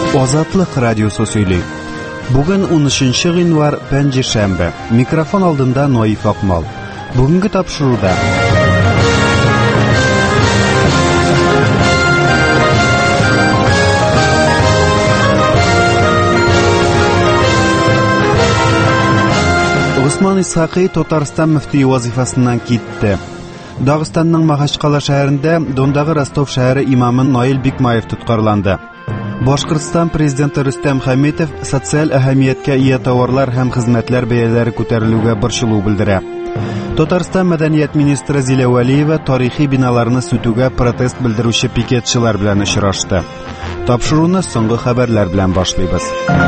Азатлык радиосы сөйли. Бүген 13 гыйнвар пәнҗешәмбе. Микрофон алдында Наиф Акмал. Бүгенге тапшыруда Усман Исхакый Татарстан мөфтие вазифасыннан китте. Дагыстанның Махачкала шәһәрендә Дондагы Ростов шәһәре имамы Наил Бикмаев тоткарланды. Башкортстан президенты Рөстәм Хәмитов социаль әһәмияткә ия товарлар һәм хезмәтләр бәяләре күтәрелүгә борчылу белдерә. Татарстан мәдәният министры Зилә Вәлиева тарихи биналарны сүтүгә протест белдерүче пикетчылар белән очрашты. Тапшыруны соңгы хәбәрләр белән башлыйбыз.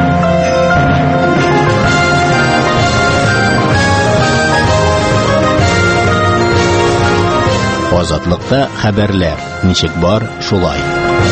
Азатлыкта хәбәрләр. Ничек бар, шулай.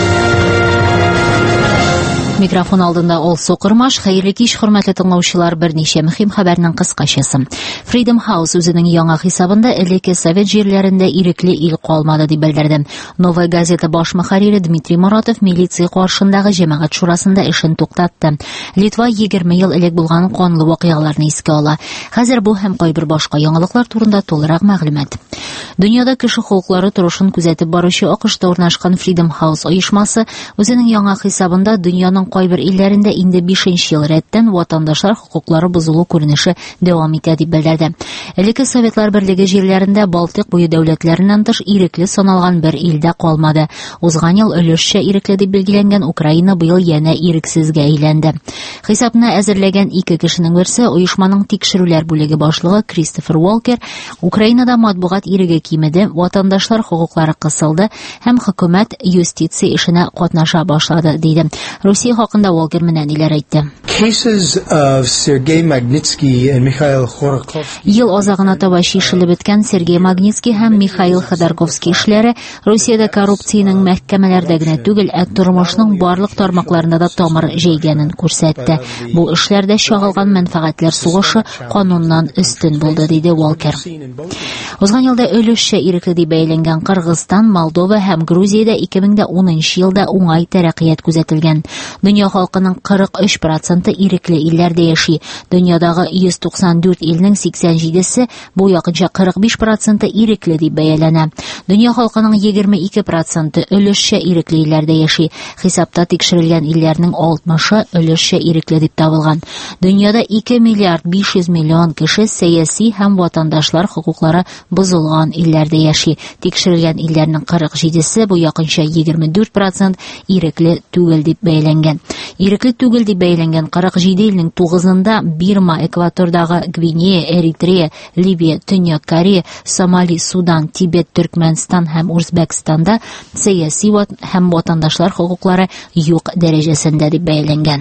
Микрофон алдында Ол Сокырмаш, хәерле кич, хөрмәтле тыңлаучылар, берничә мөһим хәбәрнең кыскачасы. Freedom House үзенең яңа хисабында элекке совет җирләрендә ирекле ил калмады дип белдерде. Новая газета баш мөхәррире Дмитрий Моратов милиция каршындагы җәмәгать шурасында эшен туктатты. Литва 20 ел элек булган канлы вакыйгаларны искә ала. Хәзер бу һәм кайбер башка яңалыклар турында толырак мәгълүмат. Дөньяда кеше хукуклары турышын күзәтеп баручы АКШта урнашкан Freedom House оешмасы үзенең яңа хисабында дөньяның кайбер илләрендә инде 5нче ел рәттән ватандашлар хукуклары бозылу күренеше дәвам итә дип белдерде. Элекке Советлар Берлеге җирләрендә Балтык буе дәүләтләреннән тыш ирекле саналган бер илдә калмады. Узган ел өлешчә ирекле дип белгиләнгән Украина быел янә ирексезгә әйләнде. Хисапны әзерләгән ике кешенең берсе оешманың тикшерүләр бүлеге башлыгы Кристофер Уолкер Украинада матбугат иреге кимеде, ватандашлар хукуклары кысылды һәм хөкүмәт юстиция эшенә катнаша башлады диде. Россия хакында Уолкер менә ниләр әйтте. Ел азагына таба чишелеп беткән Сергей Магнитский һәм Михаил Ходорковский эшләре Россиядә коррупцияның мәхкәмәләрдә генә түгел, тормышның барлык тармакларында да тамыр җәйгәнен күрсәтте. Бу эшләрдә чагылган мәнфәгатьләр сугышы кануннан өстен булды, диде Уолкер. Узган елда өлешчә ирекле дип бәяләнгән Кыргызстан, Молдова һәм Грузиядә 2010 елда уңай тәрәккыят күзәтелгән. Дөнья халкының 43% ирекле илләрдә яши. Дөньядагы 194 илнең 87-се, бу якынча 45% ирекле дип бәяләнә. Дөнья халкының 22% өлешчә ирекле илләрдә яши. Хисапта тикшерелгән илләрнең 60-ы өлешчә ирекле дип табылган. Дөньяда 2 миллиард 500 миллион кеше сәяси һәм ватандашлар хукуклары бозылган илләрдә яши. Тикшерелгән илләрнең 47-се, бу якынча 24% ирекле түгел дип бәяләнгән. Ирекле түгел дип бәяләнгән 47 илнең 9-ында Бирма, Экватордагы Гвинея, Эритрея, Ливия, Төньяк Корея, Сомали, Судан, Тибет, Төркмәнстан һәм Үзбәкстанда сәяси һәм ватандашлар хукуклары юк дәрәҗәсендә дип бәяләнгән.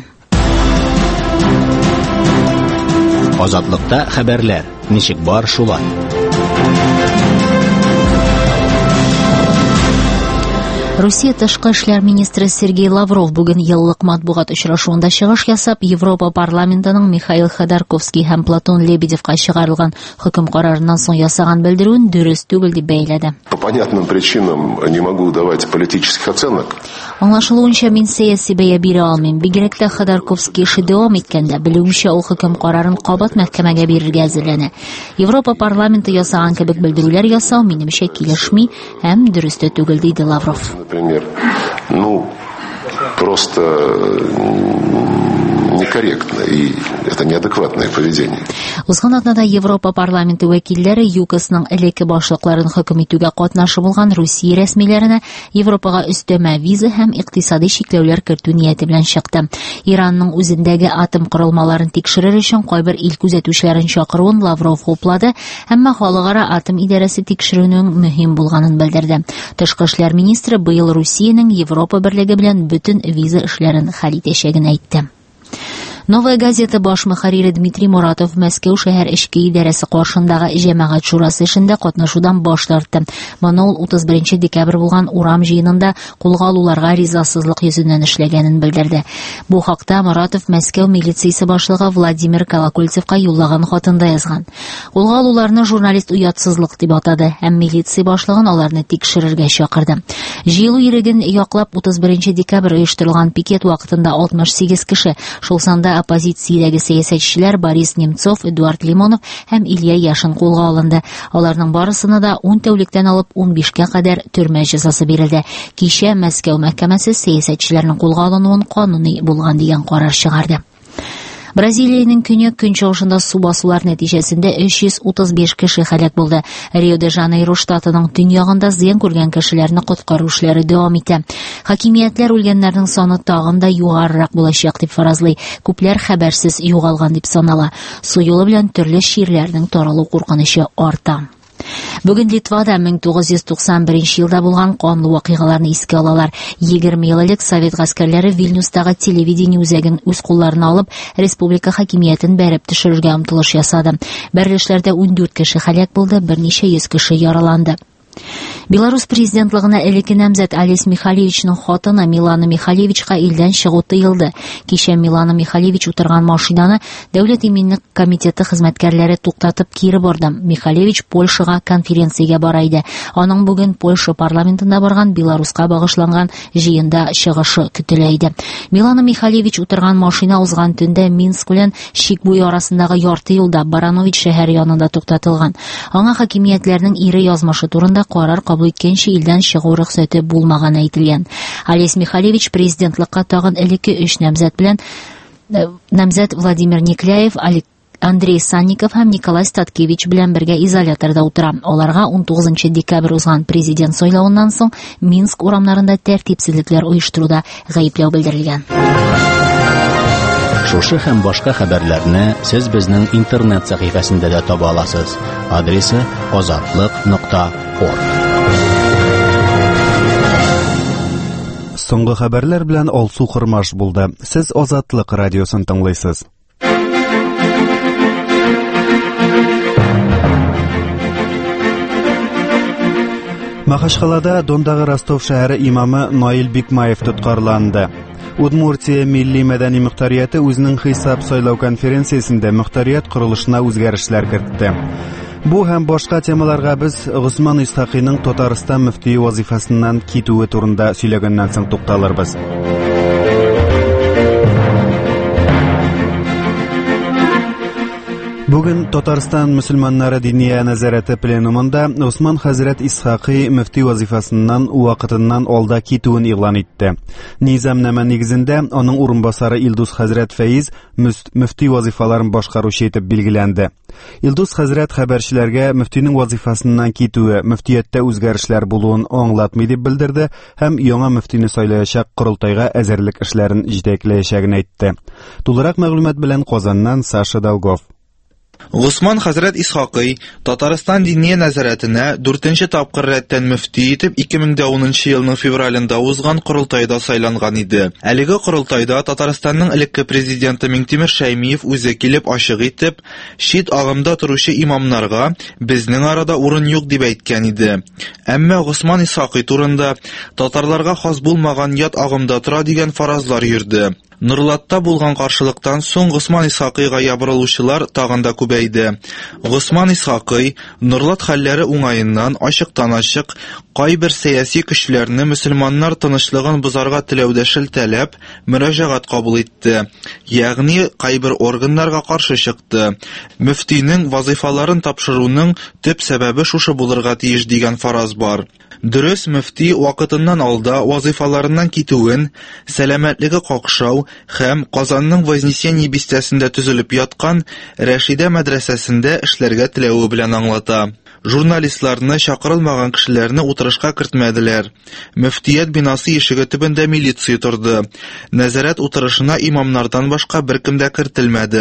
Азатлыкта хәбәрләр. Ничек бар, шулай. Россия тышкы эшләр министры Сергей Лавров бүген еллык матбугат очрашуында чыгыш ясап, Европа парламентының Михаил Ходорковский һәм Платон Лебедевка чыгарылган хөкем карарыннан соң ясаган белдерүен дөрес түгел дип бәяләде. По понятным причинам не могу давать политических оценок. Аңлашылуынча, мин сәяси бәя бирә алмыйм. Бигрәк тә Ходорковский эше дәвам иткәндә, белүемчә, ул хөкем карарын кабат мәхкәмәгә бирергә әзерләнә. Европа парламенты ясаган кебек белдерүләр ясау минемчә килешми һәм дөрес түгел, диде Лавров. Например, просто некорректно, и это неадекватное поведение. Узган атнада Европа парламенты вәкилләре ЮКОСның элекке башлыкларын хөкем итүгә катнашып булган Русия рәсмиләренә Европага өстәмә виза һәм икътисади чикләүләр кертү нияте белән чыкты. Иранның үзендәге атом корылмаларын тикшерер өчен кайбер ил күзәтүчеләрен чакыруын Лавров хуплады, әмма халыкара атом идарәсе тикшерүнең мөһим булганын белдерде. Тышкы эшләр министры быел Русиянең Европа берлеге белән бөтен виза эшләрен хәл итәчәген әйтте. Новая газета баш мөхәррире Дмитрий Муратов Мәскәү шәһәр эчке идарәсе каршындагы җәмәгать шурасы эшендә катнашудан баш тартты. Моны ул 31 декабрь булган урам җыенында кулга алуларга ризасызлык йөзеннән эшләгәнен белдерде. Бу хакта Муратов Мәскәү милициясе башлыгы Владимир Колокольцевка юллаган хатында язган. Кулга алуларны журналист уятсызлык дип атады һәм милиция башлыгын аларны тикшерергә чакырды. Җыелу иреген яклап 31 декабрь оештырылган пикет вакытында 68 кеше, шул санда оппозициядәге сәясәтчеләр Борис Немцов, Эдуард Лимонов һәм Илья Яшин кулга алынды. Аларның барысына да 10 тәүлектән алып 15-кә кадәр төрмә җәзасы бирелде. Кичә Мәскәү мәхкәмәсе сәясәтчеләрнең кулга алынуын кануни булган дигән карар чыгарды. Бразилиянең көнчыгышында су басулар нәтиҗәсендә 335 кеше һәлак булды. Рио-де-Жанейро штатының төньягында зыян күргән кешеләрне коткару эшләре дәвам итә. Хакимиятләр үлгәннәрнең саны тагын да югарырак булачак дип фаразлый. Күпләр хәбәрсез югалган дип санала. Су юлы белән төрле ширләрнең таралу куркынычы арта. Бүген Литвада 1991 елда булган канлы вакыйгаларны искә алалар. 20 ел элек Совет гаскәрләре Вильнюстагы телевидение үзәген үз кулларына алып, республика хакимиятен бәреп төшерергә омтылыш ясады. Бәрелешләрдә 14 кеше һәлак булды, берничә йөз кеше яраланды. Беларус президентлыгына элекке намзәт Олесь Михалевичның хатыны Милана Михалевичка илдән чыгу тыелды. Кичә Милана Михалевич утырган машинаны Дәүләт иминлек комитеты хезмәткәрләре туктатып кире барды. Михалевич Польшага конференциягә бара иде. Аның бүген Польша парламентында барган Беларуска багышланган җыенда чыгышы көтелә иде. Милана Михалевич утырган машина узган төндә Минск белән Шикбуй арасындагы ярты юлда Баранович шәһәр янында туктатылган. Аңа хакимиятләрнең ире язмышы турында карар кабул иткәнче илдән чыгу рөхсәте булмаганы әйтелгән. Олесь Михалевич президентлыкка тагын элекке 3 намзәт белән намзәт Владимир Никляев, Андрей Санников һәм Николай Статкевич белән бергә изоляторда утыра. Аларга 19 декабрь узган президент сайлауыннан соң Минск урамнарында тәртипсезлекләр оештыруда гаепләү белдерелгән. Шушы һәм башка хәбәрләрне сез безнең интернет сәхифәсендә дә таба аласыз. Адресы azatlyk.org. Соңгы хәбәрләр белән Алсу Хырмаш булды. Сез Азатлык радиосын тыңлыйсыз. Махачкалада Дондагы Ростов шәһәре имамы Наил Бикмаев тоткарланды. Удмуртия милли мәдәни мөхтәрияте үзенең хисап сайлау конференциясендә мөхтәрият корылышына үзгәрешләр кертте. Бу һәм башка темаларга без Госман Исхакыйның Татарстан мөфтие вазифасыннан китүе турында сөйләгәннән соң тукталырбыз. Бүген Татарстан мөселманнары диния нәзарәте пленумында Госман хәзрәт Исхакый мөфти вазифасыннан вакытыннан алда китүен игълан итте. Низамнама нигезендә аның урынбасары Илдус хәзрәт Фәиз мөфти вазифаларын башкаручы итеп билгеләнде. Илдус хәзрәт хәбәрчеләргә мөфтинең вазифасыннан китүе мөфтияттә үзгәрешләр булуын аңлатмый дип белдерде һәм яңа мөфтине сайлаячак корылтайга әзерлек эшләрен җитәкләячәген әйтте. Тулырак мәгълүмат белән Казаннан Саша Долгов. Госман хәзрәт Исхакый Татарстан дини нәзарәтенә 4нче тапкыр рәттән мөфти итеп 2010 елның февралендә узган корылтайда сайланган иде. Әлеге корылтайда Татарстанның элекке президенты Миңтимер Шәймиев үзе килеп ачык итеп, шит агымда торучы имамнарга безнең арада урын юк дип әйткән иде. Әмма Госман Исхакый турында татарларга хас булмаган ят агымда тора дигән фаразлар йөрде. Нурлатта булган каршылыктан соң Госман Исхакыйга ябырылучылар тагын да күбәйде. Госман Исхакый Нурлат хәлләре уңаеннан ачыктан-ачык кайбер сәяси көчләрне мөселманнар тынычлыгын бозарга теләүдә шелтәләп мөрәҗәгать кабул итте. Ягъни кайбер органнарга каршы чыкты. Мөфтинең вазифаларын тапшыруның төп сәбәбе шушы булырга тиеш дигән фараз бар. Дөрес, мөфти вакытыннан алда вазифаларыннан китүен, сәламәтлеге какшау һәм Казанның Вознесение бистәсендә төзелеп яткан Рәшидә мәдрәсәсендә эшләргә теләве белән аңлата. Журналистларны, чакырылмаган кешеләрне утырышка кертмәделәр. Мөфтият бинасы ишеге төбендә милиция торды. Нәзарәт утырышына имамнардан башка беркем дә кертелмәде.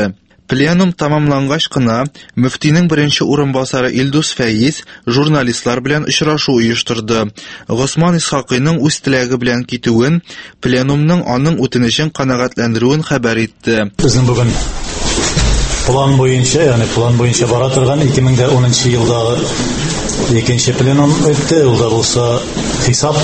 Пленум тамамлангач кына мөфтинең беренче урынбасары Илдус Фәиз журналистлар белән очрашу оештырды. Госман Исхакыйның үз теләге белән китүен, пленумның аның үтенечен канәгатьләндерүен хәбәр итте. Безнең бүген план буенча бара торган 2010 елдагы икенче пленум үтте. Ул да булса хисаплау,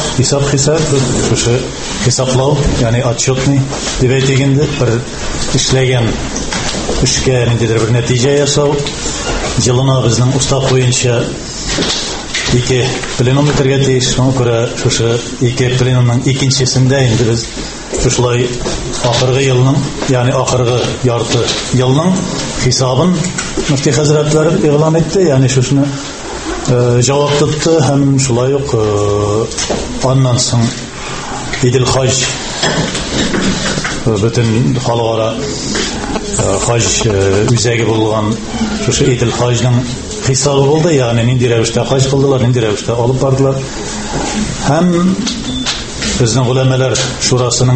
ягъни отчетный дип әйтгәндә бер эшләгән эшкә ниндидер бер нәтиҗә ясау. Җылына безнең устав буенча 2 пленум үтәргә тиеш. Шуңа күрә шушы 2 пленумның икенчесендә инде без шулай ахыргы елның, ягъни ахыргы ярты елның хисабын мөфти хәзрәтләр игълан итте. Ягъни шушны җавап тотты һәм шулай ук аннан соң Идел Хаж бөтен халыкара хаж үзәге булган шушы Идел Хаҗның хисабы булды. Ягъни нинди рәвештә хаж кылдылар, нинди рәвештә алып бардылар. Һәм безнең гуләмәләр шурасының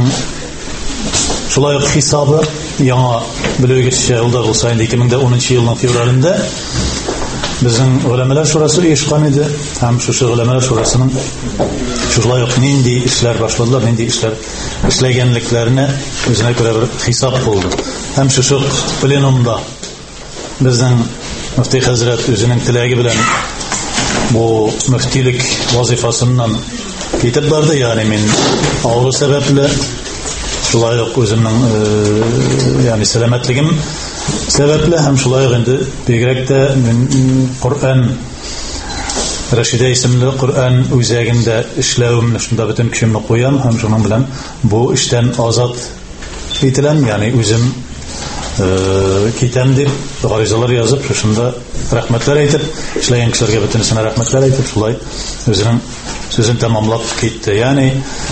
шулай ук хисабы яңа белүгезчә ул да булса инде 2010 елның февралендә безнең гуләмәләр шурасы оешкан иде. Һәм шушы гуләмәләр шурасының шулай ук нинди эшләр башладылар, нинди эшләр эшләгәнлекләренә үзенә күрә бер хисап булды. Һәм шушы пленумда безнең мөфти хәзрәт үзенең теләге белән бу мөфтилек вазифасыннан китеп барды. Ягъни мин авыру сәбәпле шулай ук үземнең ягъни сәламәтлегем сәбәпле һәм шулай ук инде бигрәк тә Коръән Рәшидә исемле Коръән үзәгендә эшләвемне шунда бөтен көчемне куям һәм шуның белән бу эштән азат ителәм. Ягъни үзем китәм дип гаризалар язып, шушында рәхмәтләр әйтеп, эшләгән кешеләргә бөтенесенә рәхмәтләр әйтеп, шулай үзенең сүзен тәмамлап китте. Ягъни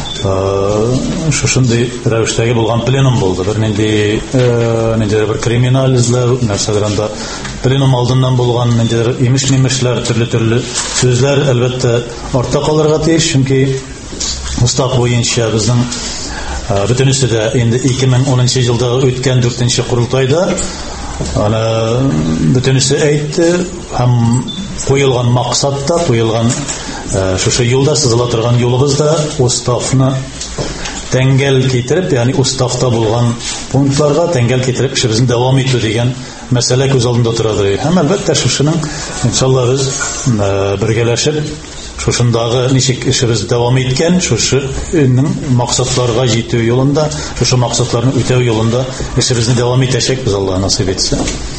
шушындый рәвештәге булган пленум булды. Бер нинди бер криминаль эзләү нәрсәләр анда пленум алдыннан булган ниндидер имеш-мимешләр, төрле сүзләр әлбәттә артта калырга тиеш, чөнки устав буенча безнең бөтенесе дә инде 2010 елда үткән 4нче курултайда аны бөтенесе әйтте һәм куелган максатта, куелган шушы юлда сызыла торган юлыбызда уставны тәңгәл китереп, ягъни уставта булган пунктларга тәңгәл китереп эшебезне дәвам итү дигән мәсьәлә күз алдында торады. Һәм әлбәттә шушының иншалла без бергәләшеп шушындагы ничек эшебез дәвам иткән, шушының максатларга җитү юлында, шушы максатларны үтәү юлында эшебезне дәвам итәчәкбез, Алла насыйп итсә.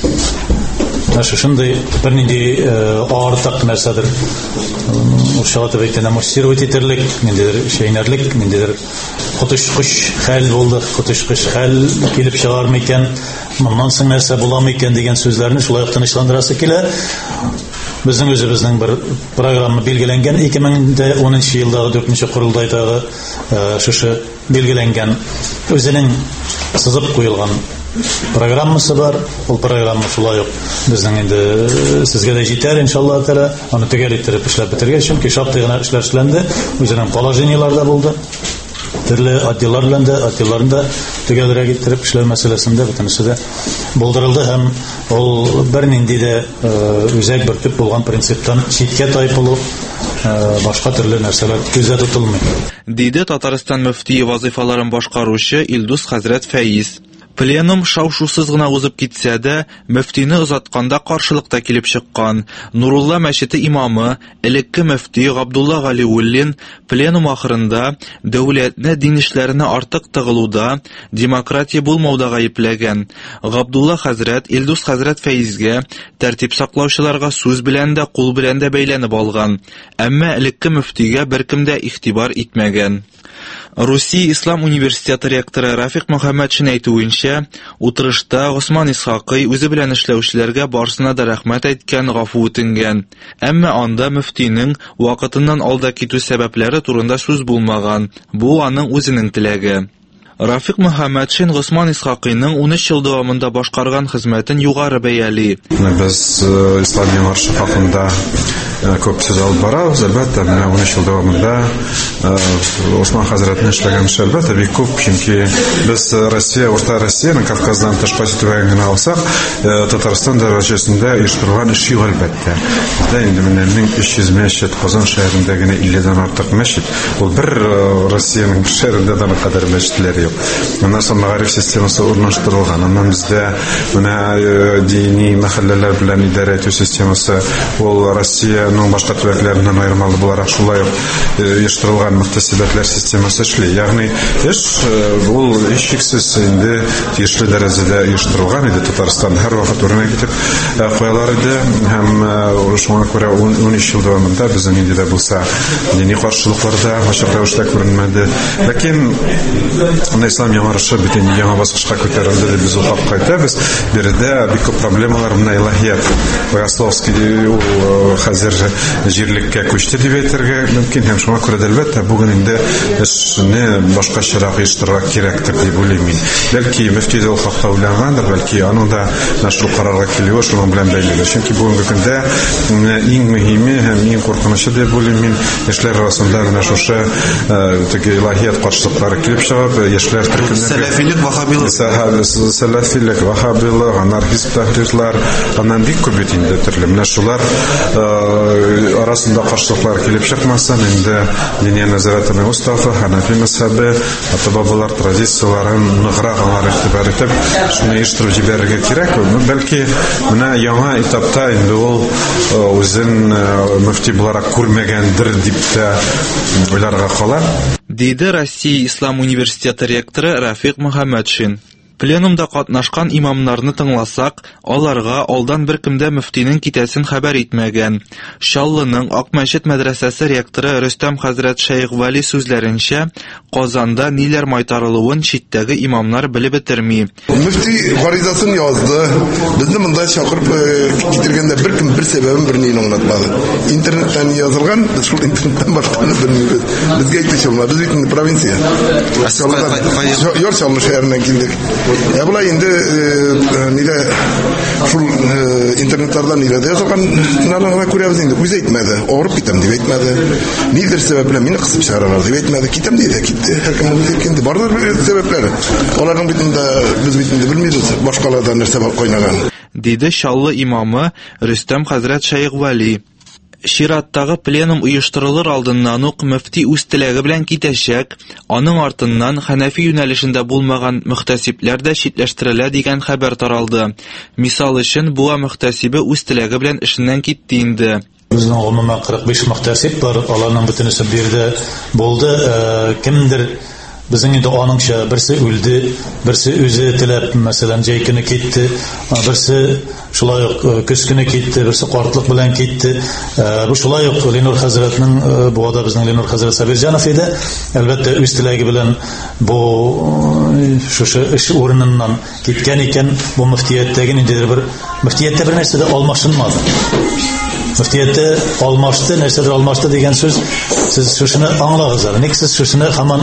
Шушындай бер нинди артык нәрсәдер ушалатып әйткәндә муссировать итерлек, ниндидер шәйнәрлек, ниндидер котышкыч хәл булды, котышкыч хәл килеп чыгар микән, моннан соң нәрсә була микән дигән сүзләрне шулай тынычландырасы килә. Безнең үзебезнең бер программа билгеләнгән 2010 елдагы 4нче курултайдагы шушы билгеләнгән үзенең сызып куелган программасы бар. Ул программа шулай ук безнең инде сезгә дә җитәр иншалла тәала. Аны төгәл иттереп эшләп бетергән, чөнки шактый гына эшләр эшләнде. Үзенең положениелар да булды. Төрле отделлар белән дә, отделларында төгәлрәк иттереп эшләү мәсьәләсендә бөтенесе дә булдырылды һәм ул бер нинди дә үзәк бер төп булган принциптан читкә тайпылу, башка төрле нәрсәләр күздә тотылмый. Диде Татарстан мөфтие вазифаларын башкаручы Илдус хәзрәт Фәиз. Пленум шау-шусыз гына узып китсә дә, мөфтине озатканда каршылыкта килеп чыккан. Нурулла мәчете имамы, элекке мөфти Габдулла Галиуллин пленум ахырында дәүләтне дин эшләренә артык тыгылуда, демократия булмауда гаепләгән. Габдулла хәзрәт Илдус хәзрәт Фәизгә тәртип саклаучыларга сүз белән дә, кул белән дә бәйләнеп алган. Әмма элекке мөфтигә беркем дә игътибар итмәгән. Русия Ислам университеты ректоры Рафик Мөхәммәтшин әйтүенчә, утырышта Госман Исхакый үзе белән эшләүчеләргә барсына да рәхмәт әйткән, гафу үтенгән. Әмма анда мөфтинең вакытыннан алда китү сәбәпләре турында сүз булмаган. Бу аның үзенең теләге. Рафик Мөхәммәтшин Госман Исхакыйның 13 ел дәвамында башкарган хезмәтен югары бәяли. Без ислам маршы хакында күп сүз алып барабыз. Әлбәттә, менә 13 ел дәвамында Усман хәзрәтнең эшләгән эше әлбәттә бик күп, чөнки без Россия, Урта Россияның Кавказдан тышка төбәген генә алсак, Татарстан дәрәҗәсендә оештырылган эш юк әлбәттә. Бездә инде менә 1300 мәчет, Казан шәһәрендә генә 50-дән артык мәчет. Ул бер Россиянең шәһәрендә дә кадәр мәчетләр юк. Моннан соң мәгариф системасы урнаштырылган. Аннан бездә менә дини мәхәлләләр белән идарә итү системасы ул Россиянең башка төбәкләреннән аермалы буларак шулай ук оештырылган мөхтәсибәтләр системасы эшли. Ягъни эш ул һичшиксез инде тиешле дәрәҗәдә оештырылган иде. Татарстан һәр вакыт үрнәк итеп куялар иде һәм шуңа күрә 13 ел дәвамында безнең инде дә булса дини каршылыкларда ачык рәвештә күренмәде. Ләкин ислам яңарышы бөтен яңа баскычка күтәрелде дип без хакка әйтәбез. Биредә бик күп проблемалар менә илаһият. Богословский хәзер җирлеккә күчте дип әйтергә мөмкин һәм шуңа күрә әлбәттә бүген инде эшне башкачарак оештырырга кирәктер дип уйлыйм мин. Бәлки мөфти дә ул хакта уйлагандыр, бәлки аның да шул карарга килүе шуның белән бәйледер. Чөнки бүгенге көндә иң мөһиме һәм иң куркынычы дип уйлыйм мин яшьләр арасында менә шушы теге илаһият каршылыклары килеп чыгып, яшьләр сәләфилек, вахабилык, анархист тәхрирләр, аннан бик күп бит инде төрле. Менә шулар арасында каршылыклар килеп чыкмасын, инде дини нәзарәтенең устафы, Ханафи мазһабы, ата-бабалар традицияларын ныграк аңлар игътибар итеп, шуны оештырып җибәрергә кирәк. Бәлки менә яңа этапта инде ул үзен мөфти буларак күрмәгәндер дип тә уйларга кала. Диде Россия Ислам университеты ректоры Рафик Мөхәммәтшин. Пленумда катнашкан имамнарны тыңласак, аларга алдан беркемдә мөфтинең китәсен хәбәр итмәгән. Шаллының Ак мәчет мәдрәсәсе ректоры Рөстәм хәзрәт Шәйх Вали сүзләренчә, Казанда ниләр майтарылуын читтәге имамнар белеп бетерми. Мөфти гаризасын язды. Безне монда чакырып китергәндә беркем бер сәбәбен бернин аңлатмады. Интернеттан язылган, без шул интернеттан башканы белмибез. Безгә әйтүче булма, без бит провинция. Яршаллы шәһәреннән килдек. Булай инде нидә шул интернетлардан нидә язылган наларга күрәбез инде. Үзе әйтмәде, авырып китәм дип әйтмәде. Нидер сәбәп белән мине кысып чыгаралар дип әйтмәде. Китәм диде, китте. Һәркем үзе китте. Бардыр сәбәпләре. Аларның битендә без битендә белмибез. Башкалардан нәрсә бар кайнаган. Диде Шаллы имамы Рөстәм хәзрәт Шәйх Вали. Шираттагы пленум оештырылыр алдыннан ук мөфти үз теләге белән китәчәк, аның артыннан Ханафи юнәлешендә булмаган мөхтәсибләр дә читләштерелә дигән хәбәр таралды. Мисал өчен, буа мөхтәсибе үз теләге белән эшеннән китте инде. Безнең гомумән 45 мөхтәсиб бар, аларның бөтенесе бирде булды. Кемдер безнең инде аныңча берсе үлде, берсе үзе теләп, мәсәлән, җәй көне китте, берсе шулай ук көз көне китте, берсе картлык белән китте. Бу шулай ук Ленур хәзрәтнең, бу да безнең Ленур хәзрәт Сабирҗанов иде. Әлбәттә, үз теләге белән бу шушы эш урыныннан киткән икән, бу мөфтияттәге ниндидер бер мөфтияттә бер нәрсә дә алмашынмады. Мөфтияттә алмашты, нәрсәдер алмашты дигән сүз, сез шушыны аңлагыз әле. Ник сез шушыны һаман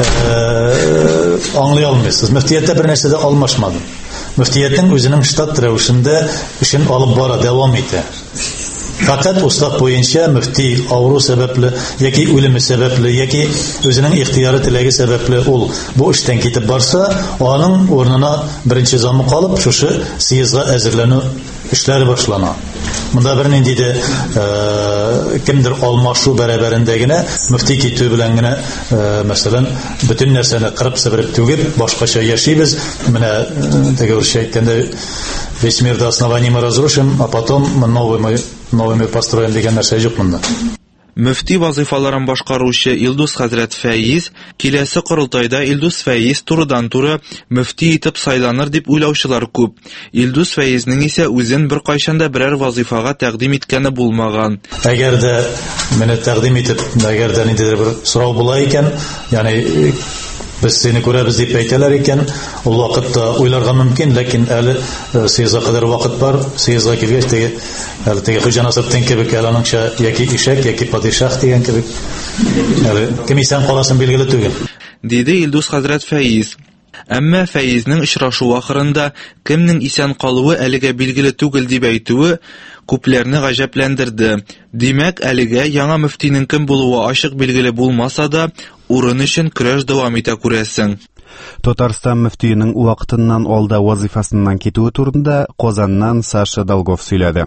аңлый алмыйсыз? Мөфтияттә бер нәрсә дә алмашмады. Мөфтияттың үзенең штат рәвешендә эшен алып бара, дәвам итә. Фақат устав буенча мөфти авыру сәбәпле, яки үлеме сәбәпле, яки үзенең ихтияры теләге сәбәпле ул бу эштән китеп барса, аның орнына беренче замы калып, шушы съездга әзерләнү эшләре башлана. Монда бер нинди дә кемдер алмашу бәрабәрендә генә мөфти китү белән генә, мәсәлән, бөтен нәрсәне кырып себереп түгеп, башкача яшибез. Менә теге үрчә әйткәндә, весь мир до основания мы разрушим, а потом новый мир построим дигән нәрсә юк монда. Мөфти вазифаларын башкаручы Илдус хәзрәт Фәйиз киләсе корылтайда Илдус Фәйиз турыдан-туры мөфти итеп сайланыр дип уйлаучылар күп. Илдус Фәйизнең исә үзен бер кайчанда берәр вазифага тәкъдим иткәне булмаган. Әгәр дә менә тәкъдим итеп, әгәр дә ниндидер бер сорау була икән, ягъни без сине күрәбез дип әйтәләр икән, ул вакытта уйларга мөмкин, ләкин әле съездга кадәр вакыт бар. Съездга килгәч, теге Хуҗа Насретдин кебек, аланыңча яки ишәк, яки падишах дигән кебек, кем исән каласын билгеле түгел. Диде Илдус хәзрәт Фәйиз. Әмма Фәйизнең очрашу ахырында кемнең исән калуы әлегә билгеле түгел дип әйтүе күпләрне гаҗәпләндерде. Димәк, әлегә яңа мөфтинең кем булуы ачык билгеле булмаса да, урын өчен көрәш дәвам итә күрәсең. Татарстан мөфтиенең вакытыннан алда вазифасыннан китүе турында Казаннан Саша Долгов сөйләде.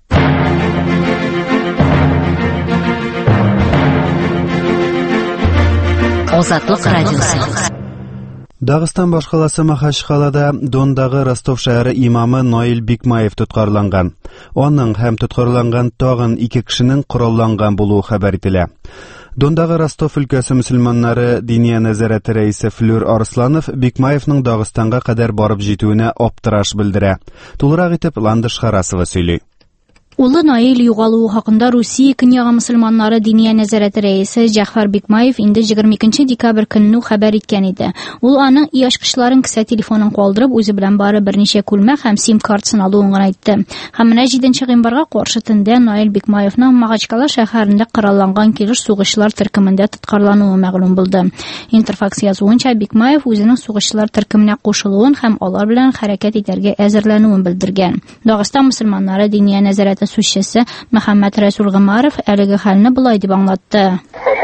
Азатлык радиосы. Дагыстан башкаласы Махачкалада Дондагы Ростов шәһәре имамы Наил Бикмаев тоткарланган. Аның һәм тоткарланган тагын 2 кешенең коралланган булуы хәбәр ителә. Дондагы Ростов өлкәсе мөселманнары Диния нәзарәте рәисе Флюр Арсланов Бикмаевның Дагыстанга кадәр барып җитүенә аптыраш белдерә. Тулырак итеп Ландыш Харасова сөйли. Улы Наил югалуы хакында Русия Көньягы мөселманнары Диния нәзарәте рәисе Җәгъфәр Бикмаев инде 22 декабрь көнне хәбәр иткән иде. Ул аның яшкычларын кесә телефонын калдырып, үзе белән бары берничә күлмәк һәм сим картасын алуын гына әйтте. Һәм менә 7 гыйнварга каршы төндә Наил Бикмаевның Махачкала шәһәрендә коралланган килеш сугышчылар төркемендә тоткарлануы мәгълүм булды. Интерфакс язуынча, Бикмаев үзенең сугышчылар төркеменә кушылуын һәм алар белән хәрәкәт итәргә әзерләнүен белдергән. Дагыстан мөселманнары Диния нәзарәте сүзчесе Мөхәммәд Рәсүл Гомаров әлеге хәлне булай дип аңлатты.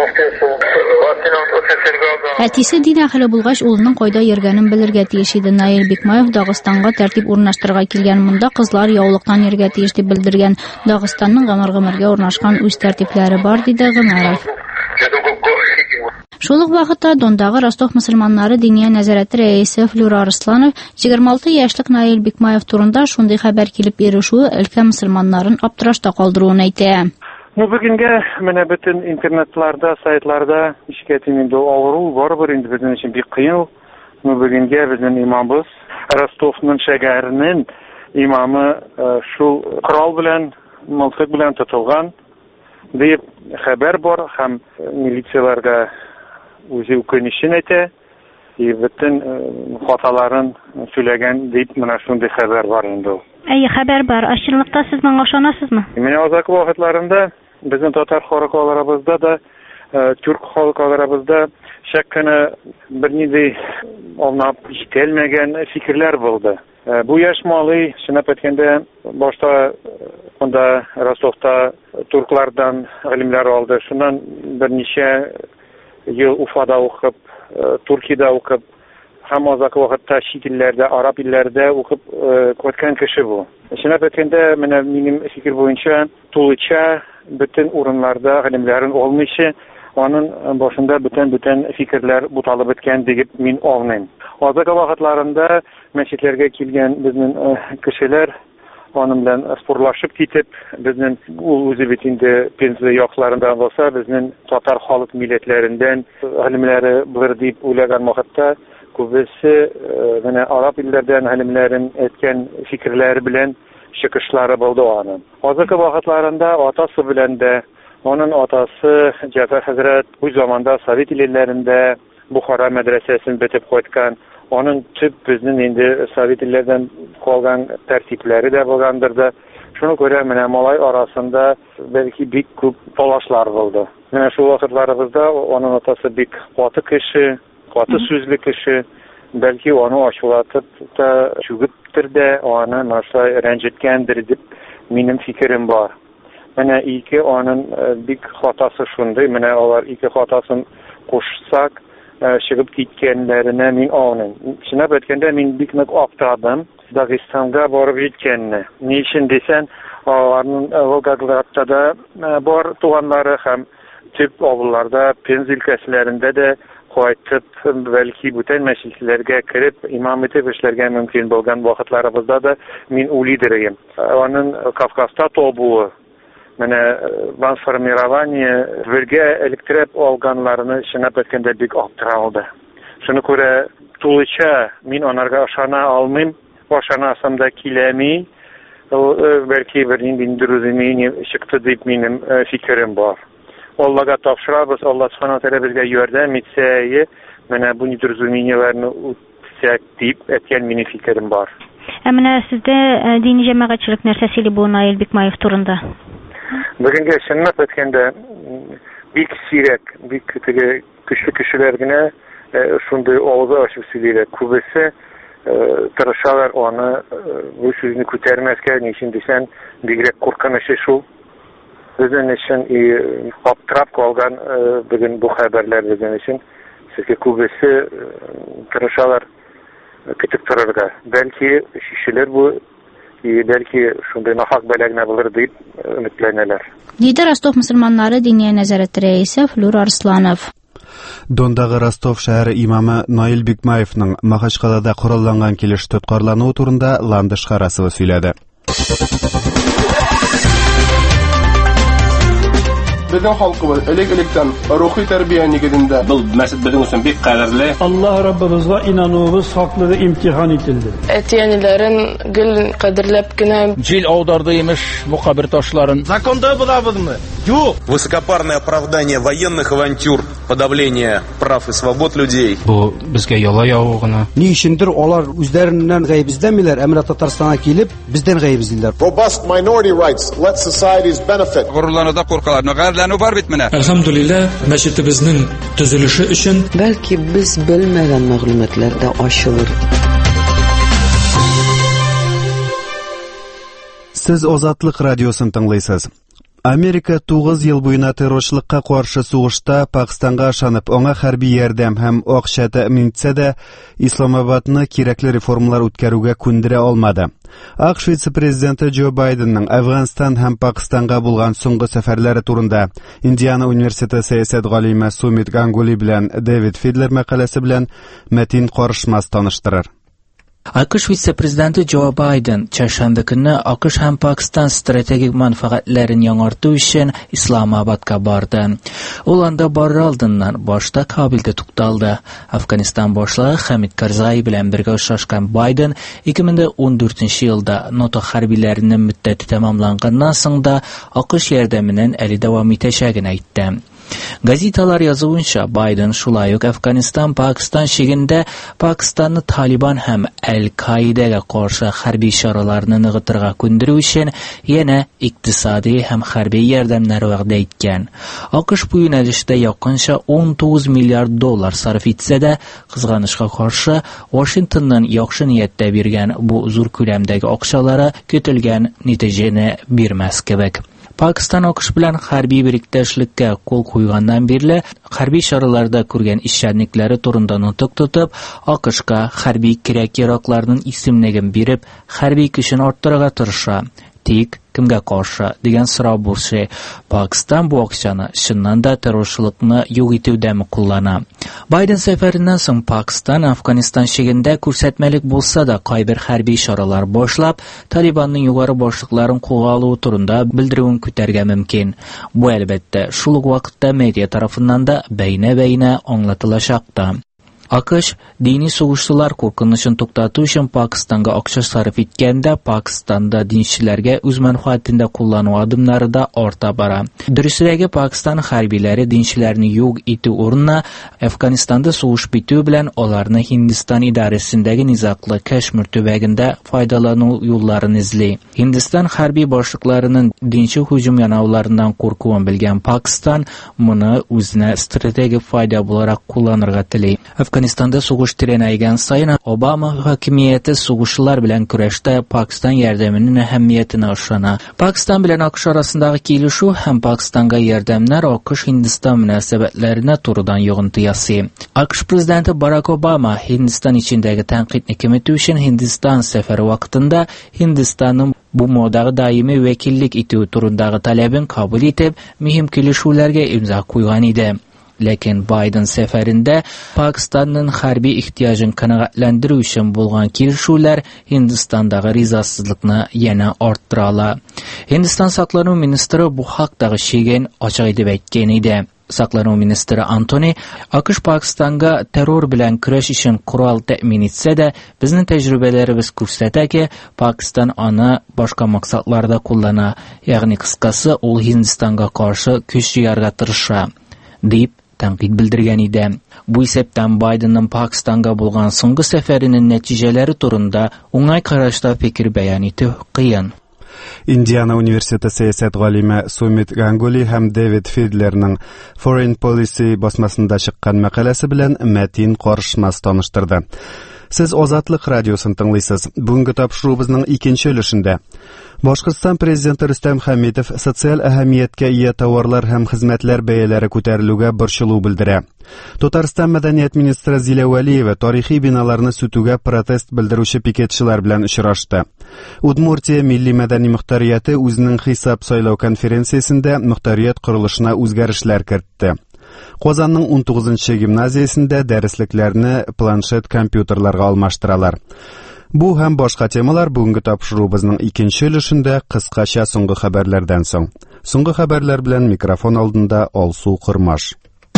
Әтисе дин әһле булгач, улының кайда йөргәнен белергә тиеш иде. Наил Бикмаев Дагыстанга тәртип урнаштырырга килгән, монда кызлар яулыктан йөргә тиеш дип белдергән. Дагыстанның гомер-гомергә урнашкан үз тәртипләре бар, диде Гомаров. Шул ук вакытта Дондагы Ростов мөселманнары Диния нәзарәте рәисе Флюр Арсланов 26 яшьлек Наил Бикмаев турында шундый хәбәр килеп ирешүе өлкә мөселманнарын аптырашта калдыруын әйтә. Бүгенгә менә бөтен интернетларда, сайтларда ишкәтим инде авыру барыбер инде безнең өчен бик кыен. Бүгенгә безнең имамыбыз Ростовның шәһәренең имамы шул корал белән, мылтык белән тотылган дип хәбәр бар һәм милицияләргә үзе үкенечен әйтә, бөтен хаталарын сөйләгән дип менә шундый хәбәр бар инде. Хәбәр бар. Ачыклыкта сез моңа ышанасызмы? Менә азак вакытларында безнең татар халыкларыбызда да, türk халыкларыбызда шәккенә бернинди алнап җитәлмәгән фикерләр булды. Бу яшь малый, чынлап әйткәндә, башта монда Ростовта турклардан гыйлемләр алды. Шуннан берничә ел Уфада укып, Туркиядә укып, һәм азак вакытта чит илләрдә, араб илләрдә укып кайткан кеше бу. Чынлап әйткәндә, менә минем фикер буенча, тулыча бөтен урыннарда гыйлемләрен алмыйча, аның башында бөтен фикерләр буталып беткән дип мин аңлыйм. Азак вакытларында мәчетләргә килгән безнең кешеләр аның белән спорлашып китеп, безнең үзе бит инде Пенза якларында булса, безнең татар халык милләтләреннән гыйлемләре булыр дип уйлаган вакытта, күбесе менә араб илләрдән гыйлемләрен әйткән фикерләре белән чыгышлары булды аның. Азак вакытларында атасы белән дә, аның атасы Җәфәр хәзрәт үз заманда Совет илләрендә Бухара мәдрәсәсен бетеп кайткан. Аның төп безнең инде Совет илләрдән калган тәртипләре дә булгандыр да. Шуны күрә менә малай арасында бәлки бик күп талашлар булды. Менә шул вакытларыбызда аның атасы бик каты кеше, каты сүзле кеше, бәлки аны ачулатып та чүгептер дә, аны нәрсә рәнҗеткәндер дип минем фикерем бар. Менә ике аның бик хатасы шундый, менә алар ике хатасын кушсак, чыгып киткәннәренә мин аңлыйм. Чынлап әйткәндә, мин бик нык аптырадым Дагыстанга барып җиткәнне. Ни өчен дисәң, аларның Волгоградта да бар туганнары һәм төп авылларда, Пенза өлкәсендә дә кайтып, бәлки бүтән мәчетләргә кереп, имам итеп эшләргә мөмкин булган вакытларыбызда да мин уйлыйдырым. Аның Кавказда табуы, менә трансформирование бергә электреп алганларны чынлап әйткәндә бик аптыралды. Шуны күрә тулыча мин анарга ышана алмыйм, ышанасам да киләми, бәлки бернинди недоразумение чыкты дип минем фикерем бар. Аллага тапшырабыз, Алла Субхану Тәгалә безгә ярдәм итсә, менә бу недоразумениеләрне үтсәк дип әйткән минем фикерем бар. Менә сездә дини җәмәгатьчелек нәрсә сөйли бу Наил Бикмаев турында? Бүгенгә чынлап әйткәндә бик сирәк, бик көчле кешеләр генә шундый авызы ачып сөйлиләр. Күбесе тырышалар аны бу сүзне күтәрмәскә, ничен дисәң, бигрәк куркынычлы шул. Безнең өчен аптырап калган бүген бу хәбәрләр безнең өчен. Сезгә күбесе тырышалар көтеп торырга. Бәлки шишелер бу, бәлки шундый нахак бәләгенә булыр дип өметләнәләр. Диде Ростов мөселманнары диния нәзарәте рәисе Флюр Арсланов. Дондагы Ростов шәһәре имамы Наил Бикмаевның Махачкалада коралланган килеш тоткарлануы турында Ландыш Харасова сөйләде. Безнең халкыбыз элек-электән рухи тәрбия нигезендә. Бу мәсҗид безнең өчен бик кадерле. Аллаһ Раббыбызга инануыбыз хаклыгы имтихан ителде. Әтиәниләрен гел кадерләп кенә Җил аударды имеш бу кабер ташларын. Законда булабызмы? Юк. Высокопарное оправдание военных авантюр, подавление прав и свобод людей. Бу безгә яла явыгына. Ни өчендер алар үзләреннән гаебиздәмиләр, әмма Татарстанга килеп, бездән гаебиздиләр. Robust minority rights let societies benefit. Горурлануда куркалар. Бар бит менә. Әлхәмдүлилләһ, мәчетебезнең төзелеше өчен бәлки без белмәгән мәгълүматлар да ачылыр. Сез Азатлык радиосын тыңлыйсыз. Америка 9 ел буена террорчылыкка каршы сугышта Пакистанга ышанып, аңа хәрби ярдәм һәм акча тәэмин итсә дә, Исламабадны кирәкле реформалар үткәрүгә күндерә алмады. АКШ вице-президенты Джо Байденның Афганстан һәм Пакистанга булган соңгы сәфәрләре турында Индиана университеты сәясәт галиме Сумит Гангули белән Дэвид Фидлер мәкаләсе белән Мәтин Карышмас таныштырыр. AQSh вице-президенты Джо Байден чаршанбе көнне AQSh һәм Пакистан стратегик мәнфәгатьләрен яңарту өчен Исламабадка барды. Ул анда барыр алдыннан башта Кабилдә тукталды. Афганистан башлыгы Хамид Карзай белән бергә очрашкан Байден 2014 елда НАТО хәрбиләренең мөддәте тәмамланганнан соң да AQSh ярдәменнән әле дәвам итәчәген әйтте. Газеталар язуынча, Байден шулай ук Афганистан-Пакистан шигендә Пакистанны Талибан һәм Аль-Каидага каршы хәрби чараларны ныгытырга күндерү өчен яңа икътисади һәм хәрби ярдәмнәр вәгъдә иткән. AQSh бу юнәлештә якынча $19 миллиард сарыф итсә дә, кызганычка каршы, Вашингтоннан яхшы ниятдә биргән бу зур күләмдәге акчалары көтелгән нәтиҗәне бирмәс кебек. Пакистан AQSh белән хәрби бириктәшлеккә кул куйганнан бирле хәрби чараларда күргән эшчәнлекләре турында нутык тотып, AQShка хәрби кирәк-яракларның исемлеген биреп, хәрби көчен арттырырга тырыша. Тик кемгә каршы дигән сорау булса, Пакистан бу акчаны чыннан да террорчылыкны юк итүдәме куллана. Байден сәфәреннән соң Пакистан Афганистан шигендә күрсәтмәлек булса да кайбер хәрби чаралар башлап, Талибанның югары башлыкларын кулга алуы турында белдерүен күтәргә мөмкин. Бу әлбәттә шул ук вакытта медиа тарафыннан да бәйнә-бәйнә аңлатылачак та. AQSh дини сугышчылар куркынычын туктату өчен Пакистанга акча сарыф иткәндә, Пакистанда динчеләргә үз мәнфәгатендә куллану адымнары да арта бара. Дөресрәге, Пакистан хәрбиләре динчеләрне юк итү урынына Афганистанда сугыш битү белән аларны Һиндстан идарәсендәге низаклы Кашмир төбәгендә файдалану юлларын эзли. Һиндстан хәрби башлыкларының динче һөҗүм янауларыннан куркуын белгән Пакистан моны үзенә стратегик файда буларак кулланырга тели. Афганистанда сугыш тирәнәйгән сайын Обама хакимияте сугышлар белән көрәштә Пакистан ярдәменең әһәмиятенә ышана. Пакистан белән AQSh арасындагы килешү һәм Пакистанга ярдәмнәр AQSh-Һиндстан мөнәсәбәтләренә турыдан йогынты ясый. AQSh президенты Барак Обама Һиндстан ичендәге тәнкыйтьне киметү өчен Һиндстан сәфәре вакытында Һиндстанның бу модагы даими вәкиллек итү турындагы таләбен кабул итеп, мөһим килешүләргә имза куйган иде. Ләкин Байден сәфәрендә Пакистанның хәрби ихтияҗын канәгатьләндерү өчен булган килешүләр Һиндстандагы ризасызлыкны яңа арттыра. Һиндстан саклану министры бу хакдагы шеген ачык итеп әйткән иде. Саклану министры Антони AQSh Пакистанга террор белән көрәш өчен курал тәэмин итсә дә, безнең тәҗрибәләребез күрсәтә ки, Пакистан аны башка максатларда куллана, ягъни кыскасы ул Һиндстанга каршы көч җыярга тырыша, дип тәнкыйть белдергән иде. Бу исәптән Байденның Пакистанга булган соңгы сәфәренең нәтиҗәләре турында уңай карашта фикер бәян итү кыен. Индиана университеты сәясәт галиме Сумит Гангули һәм Дэвид Фидлерның Foreign Policy басмасында чыккан мәкаләсе белән Мәтин Карышмас таныштырды. Сез Азатлык радиосын тыңлыйсыз. Бүгенге тапшырубызның икенче өлешендә Башкортстан президенты Рөстәм Хәмитов социаль әһәмияткә ия товарлар һәм хезмәтләр бәяләре күтәрелүгә борчылу белдерә. Татарстан мәдәният министры Зилә Вәлиева тарихи биналарны сүтүгә протест белдерүче пикетчылар белән очрашты. Удмуртия милли мәдәни мөхтәрияте үзенең хисап сайлау конференциясендә мөхтәрият корылышына үзгәрешләр кертте. Казанның 19-нчы гимназиясендә дәреслекләрне планшет компьютерларга алмаштыралар. Бу һәм башка темалар бүгенге тапшырубызның икенче өлешендә кыскача соңгы хәбәрләрдән соң. Соңгы хәбәрләр белән микрофон алдында Алсу Кырмаш.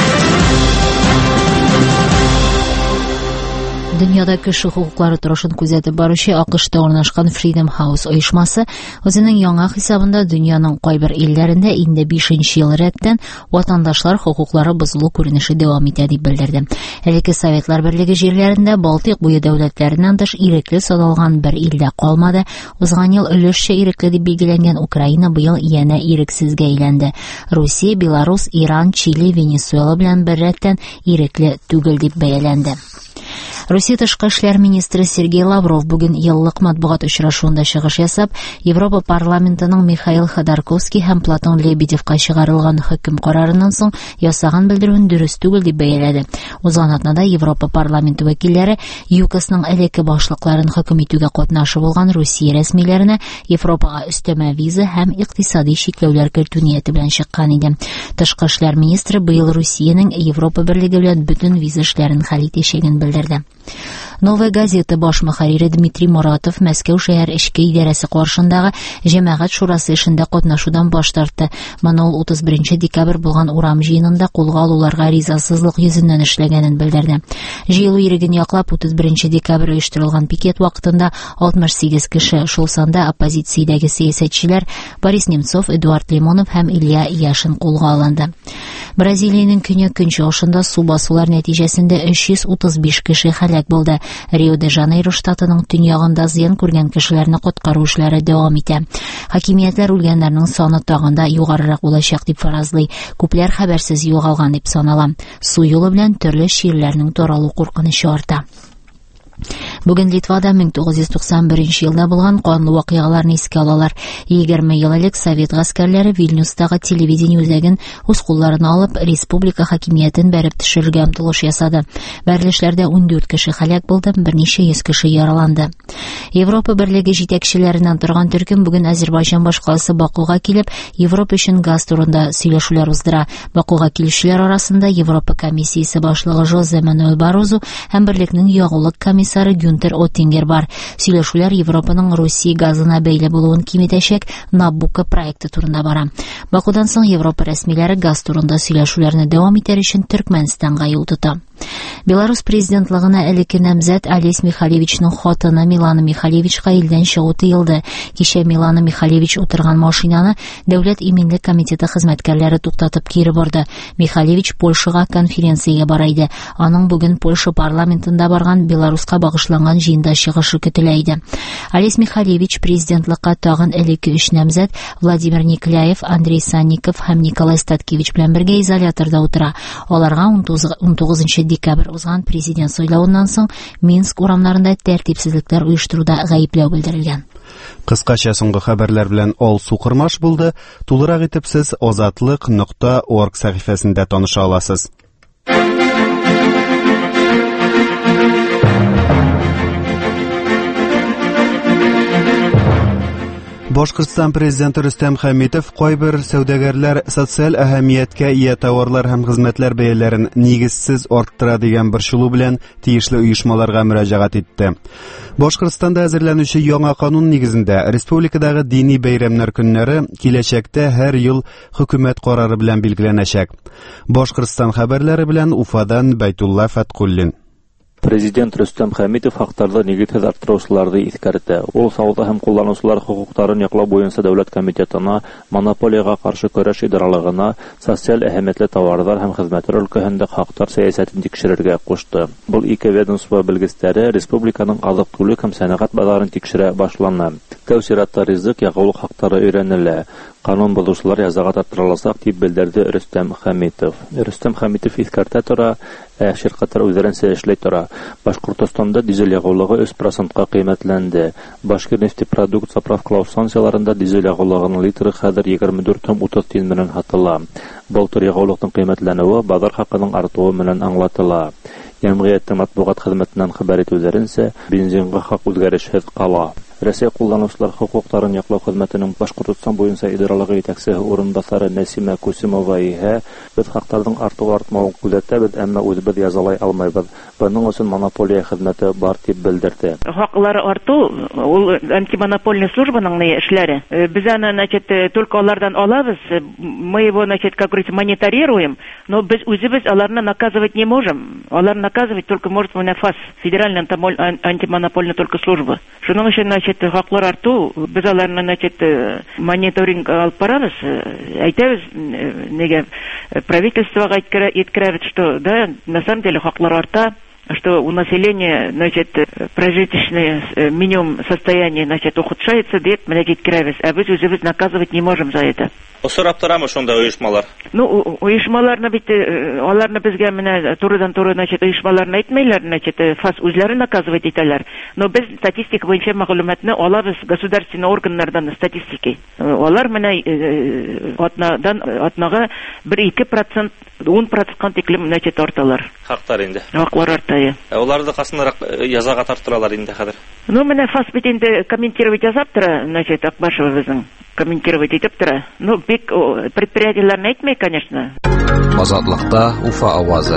Дөньяда кеше хукуклары турышын күзәтеп баручы АКШта урнашкан Freedom House оешмасы үзенең яңа хисабында дөньяның кайбер илләрендә инде 5нче ел рәттән ватандашлар хукуклары бозылу күренеше дәвам итә дип белдерде. Элекке Советлар Берлеге җирләрендә Балтыйк буе дәүләтләреннән тыш ирекле саналган бер илдә калмады. Узган ел өлешчә ирекле дип билгеләнгән Украина быел янә ирексезгә әйләнде. Русия, Беларусь, Иран, Чили, Венесуэла белән бер рәттән ирекле түгел дип бәяләнде. Русия тышкы эшләр министры Сергей Лавров бүген еллык матбугат очрашуында чыгыш ясап, Европа парламентының Михаил Ходорковский һәм Платон Лебедевка чыгарылган хөкем карарыннан соң ясаган белдерүен дөрес түгел дип бәяләде. Узган атнада Европа парламенты вәкилләре ЮКОСның элекке башлыкларын хөкем итүгә катнашып булган Русия рәсмиләренә Европага өстәмә виза һәм икътисади чикләүләр кертү нияте белән чыккан иде. Тышкы эшләр министры быел Русиянең Европа берлеге белән бөтен виза эшләрен хәл итәчәген белдерде. Новая газета баш мөхәррире Дмитрий Моратов Мәскәү шәһәр эчке идарәсе каршындагы җәмәгать шурасы эшендә катнашудан баш тартты. Моны ул 31 декабрь булган урам җыенында кулга алуларга ризасызлык йөзеннән эшләгәнен белдерде. Җыелу иреген яклап 31 декабрь оештырылган пикет вакытында 68 кеше, шул санда оппозициядәге сәясәтчеләр Борис Немцов, Эдуард Лимонов һәм Илья Яшин кулга алынды. Бразилиянең көньяк көнчыгышында су басулар нәтиҗәсендә 335 кеше һәлак булды. Рио-де-Жанейро штатының төньягында зыян күргән кешеләрне коткару эшләре дәвам итә. Хакимиятләр үлгәннәрнең саны тагын да югарырак булачак дип фаразлый. Күпләр хәбәрсез югалган дип санала. Су юлы белән төрле ширләрнең таралу куркынычы арта. Бүген Литвада 1991 елда булган канлы вакыйгаларны искә алалар. 20 ел элек Совет гаскәрләре Вильнюстагы телевидение үзәген үз кулларына алып, республика хакимиятен бәреп төшерергә омтылыш ясады. Бәрелешләрдә 14 кеше һәлак булды, берничә йөз кеше яраланды. Европа берлеге җитәкчеләреннән торган төркем бүген Азербайҗан башкаласы Бакуга килеп, Европа өчен газ турында сөйләшүләр уздыра. Бакуга килүчеләр арасында Европа комиссиясе башлыгы Жозе Мануэль Барозу һәм берлекнең ягулык комиссары Гюнтер Оттингер бар. Сөйләшүләр Европаның Русия газына бәйле булуын киметәчәк Набука проекты турында бара. Бакудан соң Европа рәсмиләре газ турында сөйләшүләрне дәвам итәр өчен Төркмәнстанга юл тота. Беларусь президентлыгына элекке намзәт Олесь Михалевичның хатыны Милана Михалевичка илдән чыгу тыелды. Кичә Милана Михалевич утырган машинаны Дәүләт иминлек комитеты хезмәткәрләре туктатып кире барды. Михалевич Польшага конференциягә бара иде. Аның бүген Польша парламентында барган Беларуска багышланган җыенда чыгышы көтелә иде. Олесь Михалевич президентлыкка тагын элекке 3 намзәт Владимир Никляев, Андрей Санников һәм Николай Статкевич белән бергә изоляторда утыра. Аларга 19 декабрь узган президент сайлауыннан соң Минск урамнарында тәртипсезлекләр оештыруда гаепләү белдерелгән. Кыскача соңгы хәбәрләр белән Алсу Кырмаш булды. Тулырак итеп сез azatlıq.org сәхифәсендә таныша аласыз. Башкортстан президенты Рөстәм Хәмитов кайбер сәүдәгәрләр социаль әһәмияткә ия товарлар һәм хезмәтләр бәяләрен нигезсез арттыра дигән борчылу белән тиешле оешмаларга мөрәҗәгать итте. Башкортстанда әзерләнүче яңа канун нигезендә республикадагы дини бәйрәмнәр көннәре киләчәктә һәр ел хөкүмәт карары белән билгеләнәчәк. Башкортстан хәбәрләре белән Уфадан Байтулла Фаткуллин. Президент Рөстәм Хәмитов хактарды нигезсез арттыручыларны искәртте. Ул сауда һәм кулланучылар хукукларын яклау буенча дәүләт комитетына, монополиягә каршы көрәш идаралыгына, социаль әһәмиятле товарлар һәм хезмәтләр өлкәһендә хактар сәясәтен тикшерергә кушты. Бу ике ведомство белгечләре республиканың азык-түлек һәм сәнәгать базарын тикшерә башлана. Тәү чиратта ризык ягылу хактары өйрәнелә. Канун бозучылар язага тартырыласак дип белдерде Рөстәм Хәмитов. Рөстәм Хәмитов искәртә тора, ширкәтләр үзләренчә эшләй тора. Башкортстанда дизель ягулыгы 3%-ка кыйммәтләнде. Башкирнефтепродукт заправкалау станцияларында дизель ягулыгының литры хәзер 24,30 тиен белән һатыла. Былтыр ягулыкның кыйммәтләнүе базар хакының артуы белән аңлатыла. Җәмгыятьнең матбугат хезмәтеннән хәбәр итүләренчә, бензинга хак үзгәрешһез кала. Россия кулланучылар хукукларын яклау хезмәтенең Башкортстан буенча идаралыгы итәкчесе урынбасары Нәсимә Кусимова без хактарның артуы-артмавын күзәтәбез, әмма үзебез язалай алмайбыз. Буның өчен монополия хезмәте бар дип белдерде. Хаклары арту, ул антимонопольный службаның эшләре. Без аны, только алардан алабыз. Мы его, как говорится, мониторируем, но без үзебез аларны наказывать не можем. Алар наказывать только может ФАС, Федеральная антимонопольная только служба. Шуның өчен, хаклар арту, без аларны, мониторинг алып барабыз. Әйтәбез, нигә правительствога әйткерәбез, что да, на самом деле хаклар арта, что у населения, прожиточное минимум состояние, ухудшается, дип менә әйткерәбез, ә без үзебез наказывать не можем за это. Сорап торамы шунда оешмалар? Оешмаларны бит аларны безгә менә турыдан-туры, оешмаларны әйтмәйләр, ФАС үзләре наказывать итәләр. Но без статистика буенча мәгълүматны алабыз государственный органнардан статистики. Алар менә атнага 1-2%, 10% тиклем арталар. Хактар инде. Хаклар арта. Аларны касынарак язага тартыралар инде хәзер. Менә ФАС бит инде комментировать язап тора, Акбашева безнең комментировать итеп тора. Бик предприятиеләрне әйтмәй, конечно. Азатлыкта Уфа авазы.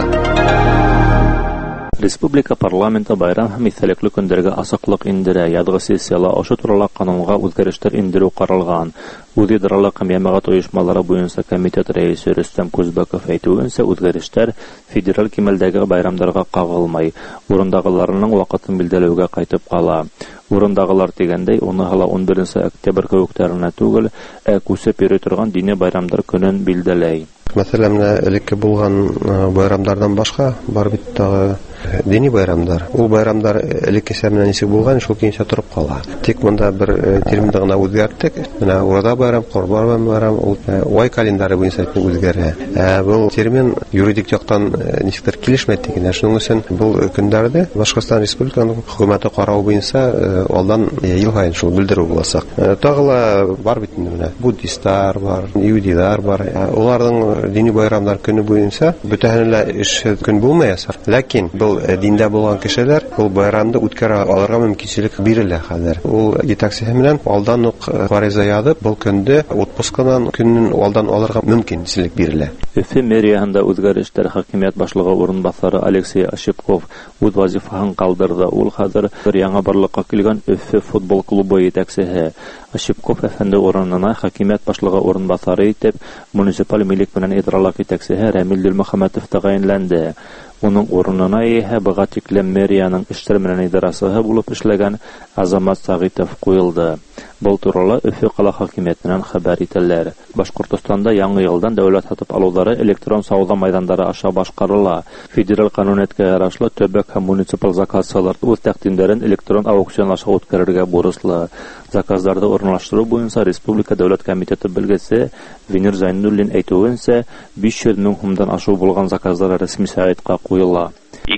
Республика парламенты байрам һәм истәлекле көндәргә асыклык индерә. Ядгы сессияла ашы турында канунга үзгәрешләр индерү каралган. Идаралык һәм җәмәгать оешмалары буенча комитет рәисе Рөстәм Күзбәков әйтүенчә, үзгәрешләр федераль кимәлдәге байрамнарга кагылмай, урындагыларның вакытын билдәләүгә кайтып кала. Урындагылар дигәндәй, 10-11 октябрь көннәренә түгел, күсеп йөри торган дини байрамдар көнен билдәләй. Мәсәлән, элекке булган байрамнардан башка бар бит тагы дини байрамдар. Ул байрамдар элеккечә менә ничек булган, шул кинчә торып кала. Тик монда бер терминда гына үзгәрттек. Менә урада байрам, Корбан байрам, ул ай календаре буенча үзгәрә. Бу термин юридик яктан ничектер килешмәде дигән. Шуның өчен бу көндәрдә Башкортстан Республиканың хөкүмәте карау буенча алдан ел һайын шул белдерү булачак. Тагыла бар бит менә буддистлар бар, иудилар бар. Уларның дини байрамнар көне буенча бөтәһенләй эш көн булмаясак. Ләкин бу диндә булган кешеләр бу байрамны үткәрә алырга мөмкинчелек бирелә хәзер. Ул җитәкчесе белән алдан ук фариза язып, бу көндә отпускадан көннән алдан алырга мөмкинчелек бирелә. Өфе мэрияһендә үзгәрешләр хакимият башлыгы урынбасары Алексей Ошепков үз вазифаһын калдырды. Ул хәзер яңа барлыкка килгән Өфе футбол клубы җитәкчесе. Ошепков әфәнде урынына хакимият башлыгы урынбасары итеп муниципаль милек белән идаралык җитәкчесе Рамил Дилмөхәммәтов тәгаенләнде. Уның урынына исә быга тиклем мэрияның эшләр белән идарасыгы булып эшләгән Азамат Сагитов куелды. Бу турыда Өфе кала хакимиятеннән хәбәр ителәләр. Башкортстанда яңа елдан дәүләт сатып алулары электрон сауда майдандары аша башкарыла. Федераль канунияткә ярашлы төбәк һәм муниципаль заказчылар үз тәкъдимнәрен электрон аукцион аша үткәрергә бурычлы. Заказларда урнаштыру буенча Республика дәүләт комитеты белгесе Венер Зайнуллин әйтүенчә, 500 мең сумдан ашу булган заказлар рәсми сайтка куела.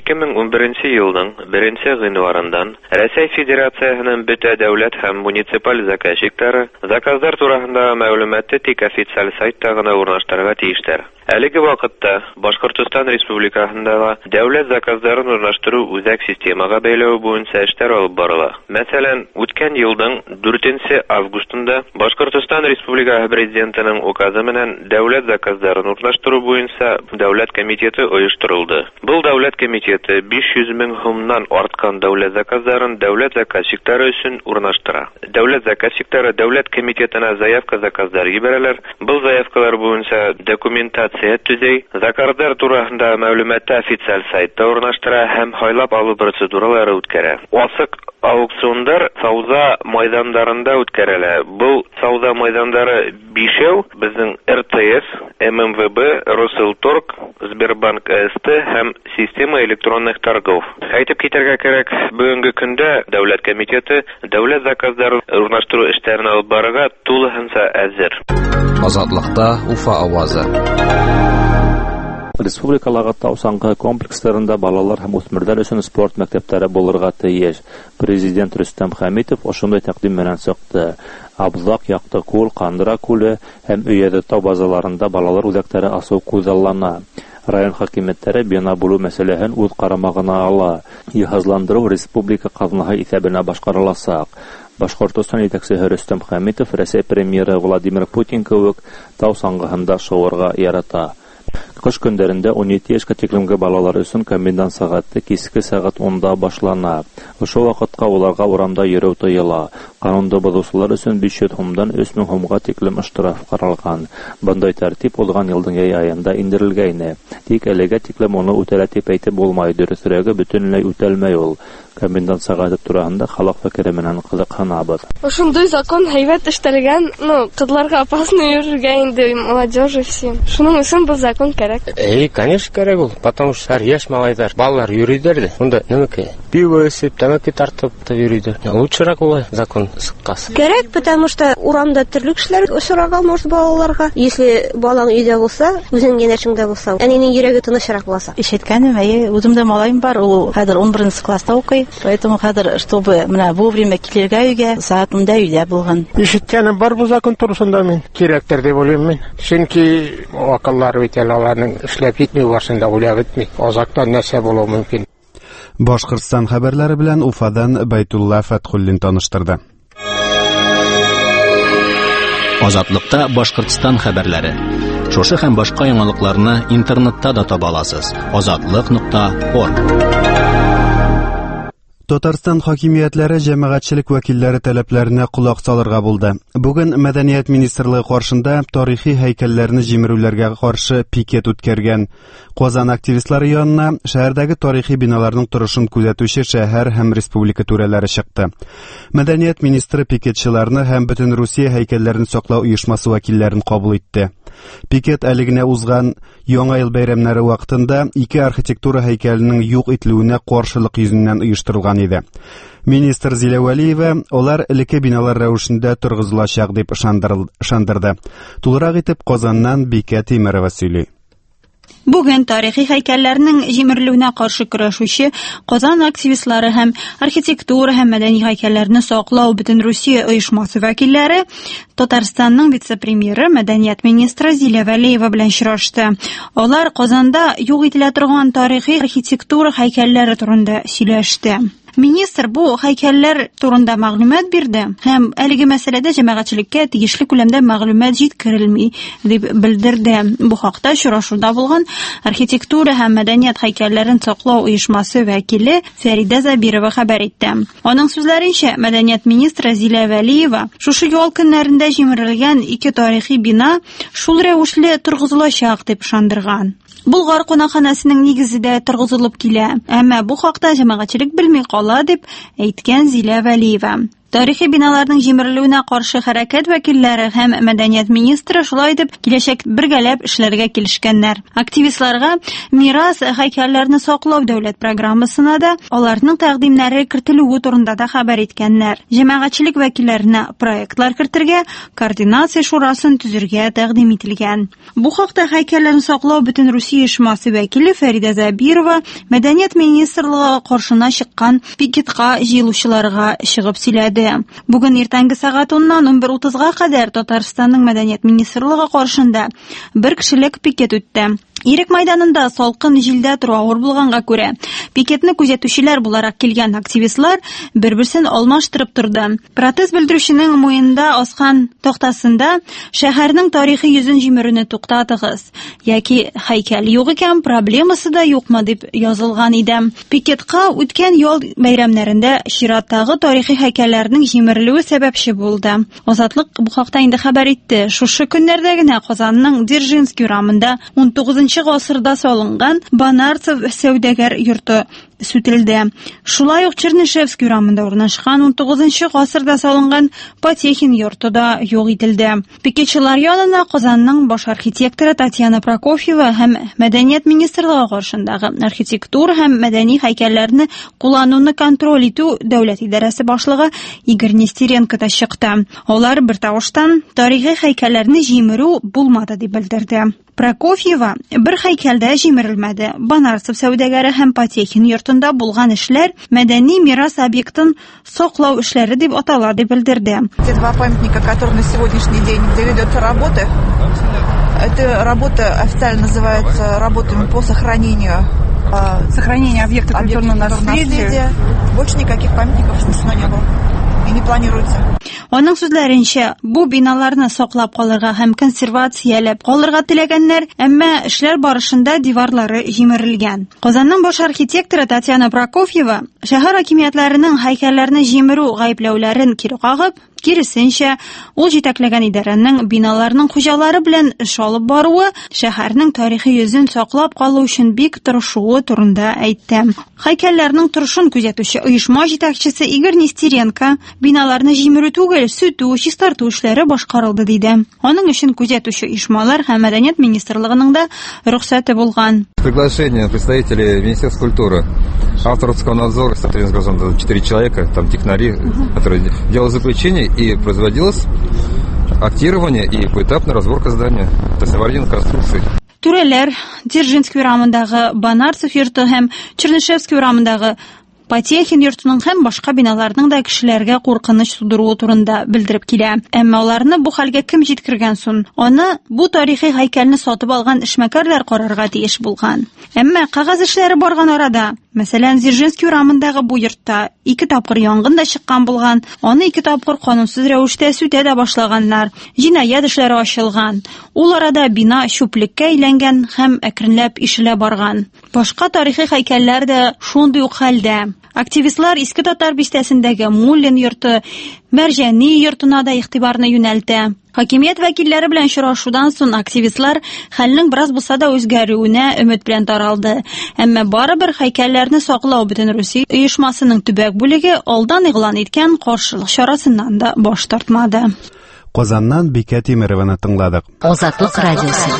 2011 елның 1 гыйнварыннан Россия Федерациясының бөтә дәүләт һәм муниципаль заказчиклары заказлар турында мәгълүматты тик официаль сайтта гына урнаштырырга тиештер. Әлеге вакытта Башкортстан Республикасында дәүләт заказларын урнаштыру үзәк системага бәйләү буенча эшләр алып барыла. Мәсәлән, үткән елның 4 августында Башкортстан Республикасы президентының указы менән дәүләт заказларын урнаштыру буенча дәүләт комитеты оештырылды. Бу дәүләт комитеты 500 мең сумнан арткан дәүләт заказларын дәүләт заказчиклары өчен урнаштыра. Дәүләт заказчиклары дәүләт комитетына заявка заказлар җибәрәләр. Бу заявкалар буенча документация веб-сайт төзей, заказлар турында мәгълүматты официаль сайтта урнаштыра һәм хайлап алу процедуралары үткәрә. Асык аукциондар сауда майданнарында үткәрелә. Бу сауда майданнары 5 безнең РТС, ММВБ, Россельторг, Сбербанк АСТ һәм система электронных торгов. Әйтеп китәргә кирәк, бүгенге көндә дәүләт комитеты дәүләт заказларын урнаштыру эшләрен алып барырга тулыһынча әзер. Азатлыкта Уфа авазы. Республикаларга таусаңгы комплексларында балалар һәм үсмерләр өчен спорт мәктәпләре булырга тиеш. Президент Рөстәм Хәмитов ошондай тәкъдим белән чыкты. Абзак, Яктыкүл, Кандыра күле һәм Өйәде тау базаларында балалар үзәкләре асу күзаллана. Район хакимиятләре бина булу мәсьәләһен үз карамагына ала. Җиһазландыру республика казнасы исәбенә башкарылачак. Башкортстан җитәкчесе Рөстәм Хәмитов Россия премьеры Владимир Путин кебек тау саңгыһында шуырга ярата. Кыш көндәрендә 17 яшькә тиклемге балалар өчен комендант сәгате киске сәгать 10-да башлана. Ошол вакытка уларга урамда йөрү тыела. Канунда бозучылар өчен 500 сумдан 3000 сумга тиклем штраф каралган. Бундай тәртип узган елның яй аенда индерелгәйне. Тик әлегә тиклем моны үтәлә дип әйтеп булмай, дөресрәге бөтенләй үтәлмәй ул. Комендант сәгате турында халык фикере менән кызыксынабыз. Шундый закон һәйбәт эштәлгән, кызларга опасно йөрергә инде молодежи всем. Шуның өчен бу закон кирәк. Конечно, кирәк ул, потому что яшь малайлар, балалар йөридер. Монда нәмәкә? Пиво эсеп, тәмәке тартып та йөридер. Лучшырак ул закон сыккас. Кирәк, потому что урамда төрле кешеләр очраган может балаларга. Если балаң өйдә булса, үзең янәшеңдә булса, әнинең йөрәге тынычрак булса. Ишеткәнем, үземдә малаем бар, ул хәзер 11 класста укый. Поэтому хәзер, чтобы менә бу время килергә өйгә, саат 10-да өйдә булган. Ишеткәнем бар бу закон турысында мин. Кирәктер дип уйлыйм мин. Чөнки акыллар бит аларның эшләп китми барсында уйлап бетми. Азактан нәрсә булу мөмкин. Башкортстан хәбәрләре белән Уфадан Байтулла Фатхуллин таныштырды. Азатлыкта Башкортстан хәбәрләре. Шушы һәм башка яңалыкларны интернетта да таба аласыз. azatlyk.org. Татарстан хакимиятләре җәмәгатьчелек вәкилләре таләпләренә колак салырга булды. Бүген Мәдәният министрлыгы каршында тарихи һәйкәлләрне җимерүләргә каршы пикет үткәргән. Казан активистлары янына шәһәрдәге тарихи биналарның торышын күзәтүче шәһәр һәм республика түрәләре чыкты. Мәдәният министры пикетчыларны һәм бөтен Русия һәйкәлләрен саклау оешмасы вәкилләрен кабул итте. Пикет әлегенә узган Яңа ел бәйрәмнәре вакытында ике архитектура һәйкәленең юк ителүенә каршылык йөзеннән оештырылган иде. Министр Зилә Вәлиева алар элекке биналар рәвешендә торгызылачак дип ышандырды. Тулырак итеп Казаннан Бикә Тимерова сөйли. Бүген тарихи һәйкәлләрнең җимерелүенә каршы көрәшүче Казан активистлары һәм архитектура һәм мәдәни һәйкәлләрне саклау бөтен Русия оешмасы вәкилләре Татарстанның вице-премьеры Мәдәният министры Зилә Вәлиева белән очрашты. Алар Казанда юк ителә торган тарихи архитектура һәйкәлләре турында сөйләште. Министр бу һәйкәлләр турында мәгълүмат бирде һәм әлеге мәсьәләдә җәмәгатьчелеккә тиешле күләмдә мәгълүмат җиткерелми дип белдерде. Бу хакта очрашуда булган архитектура һәм мәдәният һәйкәлләрен саклау оешмасы вәкиле Фәридә Забирова хәбәр итте. Аның сүзләренчә, Мәдәният министры Зилә Вәлиева шушы ял көннәрендә җимерелгән ике тарихи бина шул рәвешле торгызылачак дип ышандырган. Булгар кунакханәсенең нигезендә торгызылып килә, әмма бу хакта җәмәгатьчелек белми кала дип әйткән Зилә Вәлиева. Тарихи биналарның җимерелүенә каршы хәрәкәт вәкилләре һәм Мәдәният министры шулай дип киләчәк бергәләп эшләргә килешкәннәр. Активистларга мирас һәйкәлләрне саклау дәүләт программасына да аларның тәкъдимнәре кертелүе турында да хәбәр иткәннәр. Җәмәгатьчелек вәкилләренә проектлар кертергә, координация шурасын төзергә тәкъдим ителгән. Бу хакта һәйкәлләрне саклау бөтен Русия оешмасы вәкиле Фәридә Забирова Мәдәният министрлыгы каршына чыккан пикетка җыелучыларга чыгып сөйләде. Бүген иртәнге сәгать 10-нан 11:30-га кадәр Татарстанның Мәдәният министрлыгы каршында бер кешелек пикет үтте. Ирек майданында салкын җилдә тору авыр булганга күрә, пикетны күзәтүчеләр буларак килгән активистлар бер-берсен алмаштырып торды. Протест белдерүченең муенда аскан тактасында шәһәрнең тарихи йөзен җимерүне туктатыгыз яки һәйкәл юк икән, проблемасы да юкмы дип язылган иде. Пикетка үткән ял бәйрәмнәрендә чираттагы тарихи һәйкәлләрнең җимерелүе сәбәпче булды. Азатлык бу хакта инде хәбәр итте. Шушы көннәрдә генә Казанның Дзержинский урамында 19 гасырда салынган Банарцев сәүдәгәр йорты сүтелде. Шулай ук Чернышевский урамында урнашкан 19 гасырда салынган Потехин йорты да юк ителде. Пикетчылар янына Казанның баш архитекторы Татьяна Прокофьева һәм Мәдәният министрлыгы каршындагы архитектура һәм мәдәни һәйкәлләрне куллануны контроль итү дәүләт идарәсе башлыгы Игорь Нестеренко да чыкты. Алар бер тавыштан тарихи һәйкәлләрне җимерү булмады дип белдерде. Прокофьева бер һәйкәлдә җимерелмәде. Банарцев сәүдәгәре һәм Потехин йортында булган эшләр мәдәни мирас объектын саклау эшләре дип атала дип белдерде. Те два памятника, которые на сегодняшний день ведется работы, эта работа официально называется работами по сохранению объекта культурного наследия. Больше никаких памятников снесено не было и не планируется. Аның сүзләренчә, бу биналарны саклап калырга һәм консервацияләп калырга теләгәннәр, әмма эшләр барышында диварлары җимерелгән. Казанның баш архитекторы Татьяна Прокофьева шәһәр хакимиятләренең һәйкәлләрне җимерү гаепләүләрен кире кагып, киресенчә, ул җитәкләгән идарәнең биналарның хуҗалары белән эш алып баруы шәһәрнең тарихи йөзен саклап калу өчен бик тырышуы турында әйтте. Һәйкәлләрнең торышын күзәтүче оешма җитәкчесе Игорь Нестеренко биналарны җимерү түгел, сүтү, чистарту эшләре башкарылды диде. Аның өчен күзәтүче оешмалар һәм Мәдәният министрлыгының да рөхсәте булган. Приглашение представителей Министерства культуры, авторского надзора, соответственно, 4 человека, там технари, которые делали заключение, и производилось актирование и поэтапная разборка здания, то есть аварийных конструкций. Түрәләр Дзержинский урамындагы Банарцев йорты һәм Чернышевский урамындагы Потехин йортының һәм башка биналарның да кешеләргә куркыныч тудыруы турында белдереп килә. Әмма аларны бу хәлгә кем җиткергән соң? Аны бу тарихи һәйкәлне сатып алган эшмәкәрләр карарга тиеш булган. Әмма кагаз эшләре барган арада, мәсәлән, Дзержинский урамындагы бу йортта 2 тапкыр янгын да чыккан булган. Аны 2 тапкыр канунсыз рәвештә сүтә дә башлаганнар. Җинаять эшләре ачылган. Ул арада бина чүплеккә әйләнгән һәм әкренләп ишелә барган. Башка тарихи һәйкәлләр дә шундый ук хәлдә. Активистлар Иске Татар бистәсендәге Муллин йорты, Мәрҗәни йортына да игътибарны юнәлтә. Хакимият вәкилләре белән очрашудан соң активистлар хәлнең бераз булса да үзгәрүенә өмет белән таралды. Әмма барыбер һәйкәлләрне саклау Бөтенрусия оешмасының төбәк бүлеге алдан игълан иткән каршылык чарасыннан да баш тартмады. Казаннан Бикә Тимерованы тыңладык. Азатлык радиосы.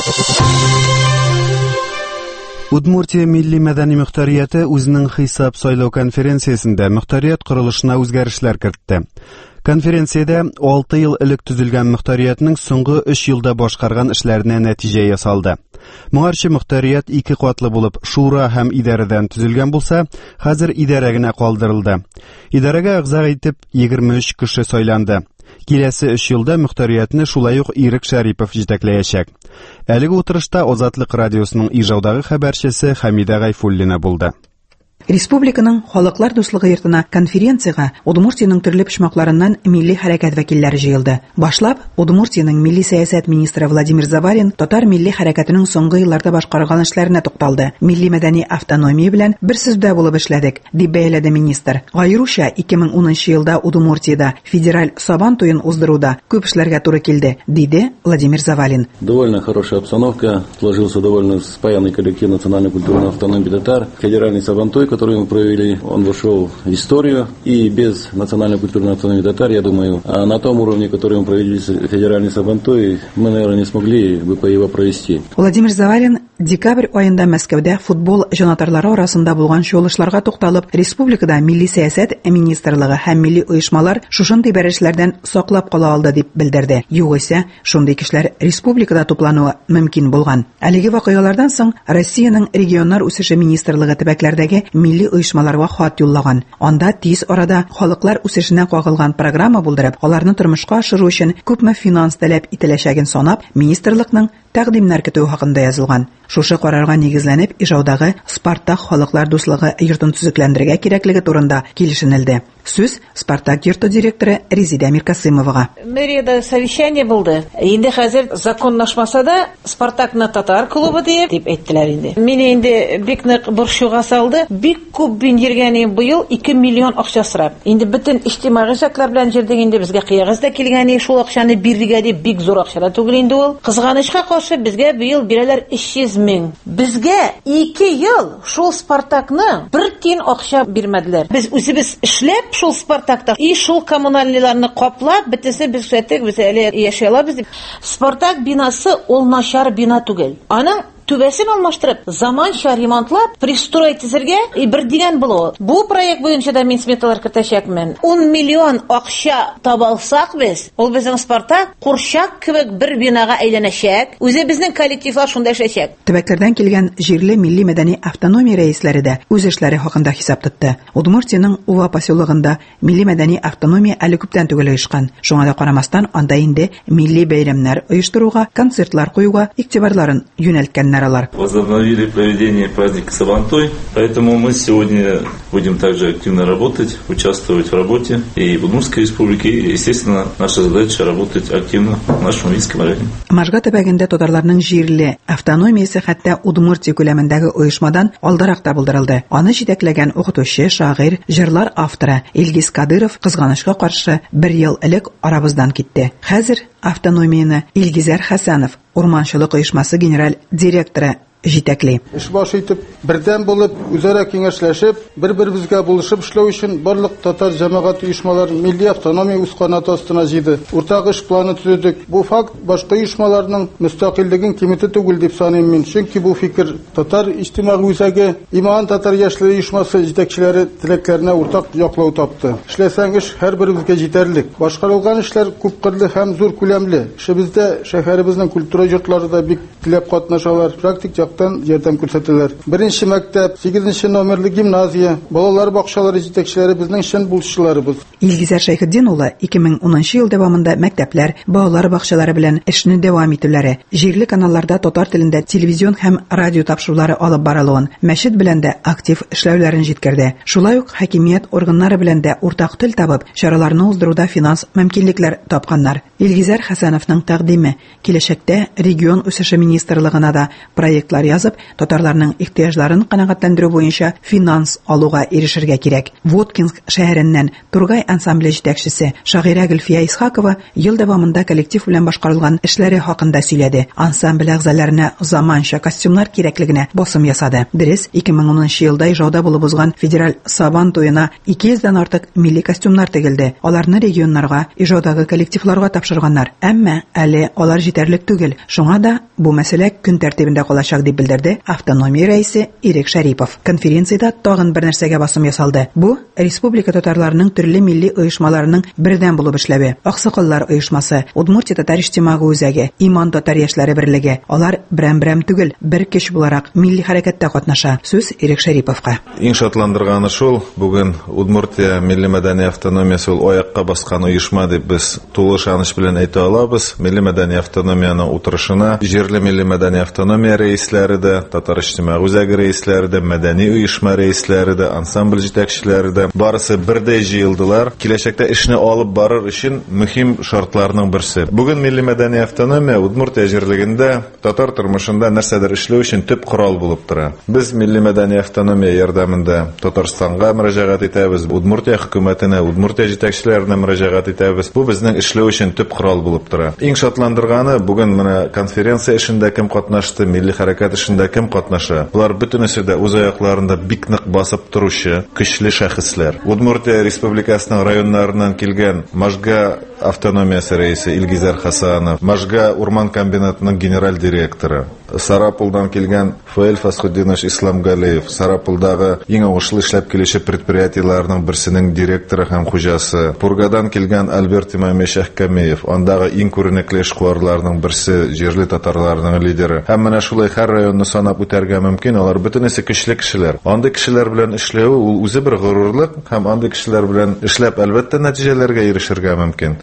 Удмуртия милли мәдәни мөхтәрияте үзенең хисап сайлау конференциясендә мөхтәрият корылышына үзгәрешләр кертте. Конференциядә 6 ел элек төзелгән мөхтәриятның соңгы 3 елда башкарган эшләренә нәтиҗә ясалды. Моңарчы мөхтәрият 2 катлы булып шура һәм идарәдән төзелгән булса, хәзер идарә генә калдырылды. Идарәгә әгъза итеп 23 кеше сайланды. Киләсе 3 елда мөхтәриятне шулай ук Ирек Шәрипов җитәкләячәк. Әлеге утырышта Азатлык радиосының Ижаудагы хәбәрчесе Хәмидә Гайфуллина булды. Республиканың халыклар дуслыгы йортына конференцияга Удмуртияның төрле почмакларыннан милли хәрәкәт вәкилләре җыелды. Башлап, Удмуртияның милли сәясәт министры Владимир Заварин татар милли хәрәкәтенең соңгы елларда башкарган эшләренә тукталды. Милли мәдәни автономия белән бер сүздә булып эшләдек, дип бәяләде министр. Аеруча 2010 елда Удмуртиядә федераль Сабан туен уздыруда күп эшләргә туры килде, диде Владимир Заварин. Довольно хорошая обстановка, сложился довольно спаянный коллектив национальной культурной автономии татар. Федеральный Сабан туй, который мы провели, он вошел в историю, и без национальной культурной автономии татар, я думаю, на том уровне, который мы провели федеральный Сабантуй, мы, наверное, не смогли бы его провести. Владимир Заварин декабрь айында Мәскәүдә футбол җанатарлары арасында булган чуалышларга тукталып, республикада милли сәясәт министрлыгы һәм милли оешмалар шушындый бәрешләрдән саклап кала алды дип белдерде. Югыйсә, шундый кешеләр республикада туплануы мөмкин булган. Әлеге вакыйгалардан соң Россиянең регионнар үсеше министрлыгы төбәкләрдәге милли оешмаларга хат юллаган. Анда тиз арада халыклар үсешенә кагылган программа булдырып, аларны тормышка ашыру өчен күпме финанс таләп ителәчәген санап, министрлыкның тәкъдимнәр көтү хакында язылган. Шушы карарга нигезләнеп, Ижаудагы Спартак халыклар дуслыгы йортын төзекләндерергә кирәклеге турында килешенелде. Сүз Спартак йорты директоры Резида Миркасымовага. Мэрияда совещание булды. Инде хәзер законлашмаса да Спартакны татар клубы дип әйттеләр инде. Мине инде бик нык борчуга салды. Бик күп бин йөргәне быел 2 миллион акча сорап. Инде бөтен иҗтимагый шартлар белән җирдек инде безгә кыягыз да килгәне шул акчаны бирергә дип бик зур акча түгел инде ул. Кызганычка каршы безгә быел бирәләр 300 мең. Безгә 2 ел шул Спартакны 1 тиен акча бирмәделәр. Без үзебез эшләп шул Спартакта и шул коммуналлыларны каплап, битесе без сөйтек, без әле яши алабыз дип. Спартак бинасы ул начар бина түгел. Аның түбәсен алмаштырып, заманча ремонтлап, пристроить итәргә бер дигән булу. Бу проект буенча да мин сметалар кертәчәкмен. 10 миллион акча табалсак без, ул безнең Спартак курчак кебек бер бинага әйләнәчәк. Үзе безнең коллективлар шунда эшләячәк. Төбәкләрдән килгән җирле милли мәдәни автономия рәисләре дә үз эшләре хакында хисап тотты. Удмуртияның Ува поселогында милли мәдәни автономия әле күптән түгел оешкан. Шуңа да карамастан, анда инде милли бәйрәмнәр оештыруга, концертлар куюга игътибарларын юнәлткәннәр. Возобновили проведение праздника Сабантуй, поэтому мы сегодня будем также активно работать, участвовать в работе и в Удмуртской республике. И, естественно, наша задача работать активно в нашем Минском районе. Можга төбәгендә татарларның җирле автономиясе хәтта Удмуртия күләмендәге оешмадан алдарак та булдырылды. Аны җитәкләгән укытучы, шагыйрь, җырлар авторы Илгиз Кадыров кызганычка каршы 1 ел элек арабыздан китте. Хәзер автономияны Илгизәр Хәсәнов, Урманчылык оешмасы генераль директоры җитәкли. Эш башы итеп, бердәм булып, үзара киңәшләшеп, бер-беребезгә булышып эшләү өчен барлык татар җәмәгать оешмалары милли автономия үз канаты астына җыйды. Уртак эш планы төзедек. Бу факт башка оешмаларның мөстәкыйльлеген киметү түгел дип саныйм мин. Чөнки бу фикер татар иҗтимагый үзәге, Иман татар яшьләр оешмасы җитәкчеләре теләкләренә уртак яклау тапты. Эшләсәң эш һәрберебезгә җитәрлек. Башкарылган эшләр күпкырлы һәм зур күләмле. Эшебездә шәһәребезнең культура йортлары да бик теләп катнашалар. Практик ярдәм күрсәтәләр. 1нче мәктәп, 8нче номерлы гимназия, балалар бакчалары җитәкчеләре безнең чын булышчыларыбыз. Илгизәр Шәйхетдин улы 2010 ел дәвамында мәктәпләр, балалар бакчалары белән эшне дәвам итүләре, җирле каналларда татар телендә телевизион һәм радио тапшырулары алып барылуын, мәчет белән дә актив эшләүләрен җиткерде. Шулай ук хакимият органнары белән дә уртак тел табып, чараларны уздыруда финанс мөмкинлекләр тапканнар. Илгизәр Хәсәновның тәкъдиме киләчәктә регион үсеше министрлыгына да проектлар язып, татарларның ихтыяҗларын канәгатьләндерү буенча финанс алуга ирешергә кирәк. Воткинск шәһәреннән Тургай ансамбле җитәкчесе шагыйрә Гөлфия Исхакова ел дәвамында коллектив белән башкарылган эшләре хакында сөйләде. Ансамбль әгъзаларына заманча костюмнар кирәклегенә басым ясады. Дөрес, 2010 елда Ижауда булып узган федераль Сабан туена 200-дән артык милли костюмнар тегелде. Аларны регионнарга, Ижаудагы коллективларга тапшырганнар. Әмма әле алар җитәрлек түгел. Шуңа да бу мәсьәлә көн тәртибендә калачак дип белдерде автономия рәисе Ирек Шәрипов. Конференцияда тагын бер нәрсәгә басым ясалды. Бу республика татарларының төрле милли оешмаларының бердәм булып эшләве. Аксакаллар оешмасы, Удмуртия татар иҗтимагый үзәге, Иман татар яшьләре берлеге. Алар берәм-берәм түгел, бер көч буларак милли хәрәкәттә катнаша. Сүз Ирек Шәриповка. Иң шатландырганы шул, бүген Удмуртия милли мәдәни автономиясе ул аякка баскан оешма дип без тулы ышаныч белән әйтә алабыз. Милли мәдәни автономияның утырышына җирле милли мәдәни автономия рәисләре дә, татар иҗтимагый үзәге рәисләре дә, мәдәни оешма рәисләре дә, ансамбль җитәкчеләре дә барысы бердәй җыелдылар. Киләчәктә эшне алып барыр өчен мөһим шартларның берсе. Бүген милли мәдәни автономия Удмуртия җирлегендә татар тормышында нәрсәдер эшләү өчен төп корал булып тора. Без милли мәдәни автономия ярдәмендә Татарстанга мөрәҗәгать итәбез, Удмуртия хөкүмәтенә, Удмуртия җитәкчеләренә мөрәҗәгать итәбез. Бу безнең эшләү өчен төп корал булып тора. Иң шатландырганы бүген менә конференция эшендә кем катнашты, милли хәрәкәт эшендә кем катнаша. Булар бөтенесе дә үз аякларында бик нык басып торучы көчле шәхесләр. Удмуртия республикасының районнарыннан килгән Можга автономиясе рәисе Илгизәр Хәсәнов, Можга урман комбинатының генераль директоры, Сарапулдан килгән Фаил Фасхуддинович Исламгалиев, Сарапулдагы иң уңышлы эшләп килүче предприятиеләрнең берсенең директоры һәм хуҗасы, Пургадан килгән Альберт Имамович Әхкәмиев, андагы иң күренекле эшкуарларның берсе, җирле татарларның лидеры. Һәм менә шулай һәр районны санап үтәргә мөмкин, алар бөтенесе көчле кешеләр. Андый кешеләр белән эшләү ул үзе бер горурлык һәм андый кешеләр белән эшләп әлбәттә нәтиҗәләргә ирешергә мөмкин.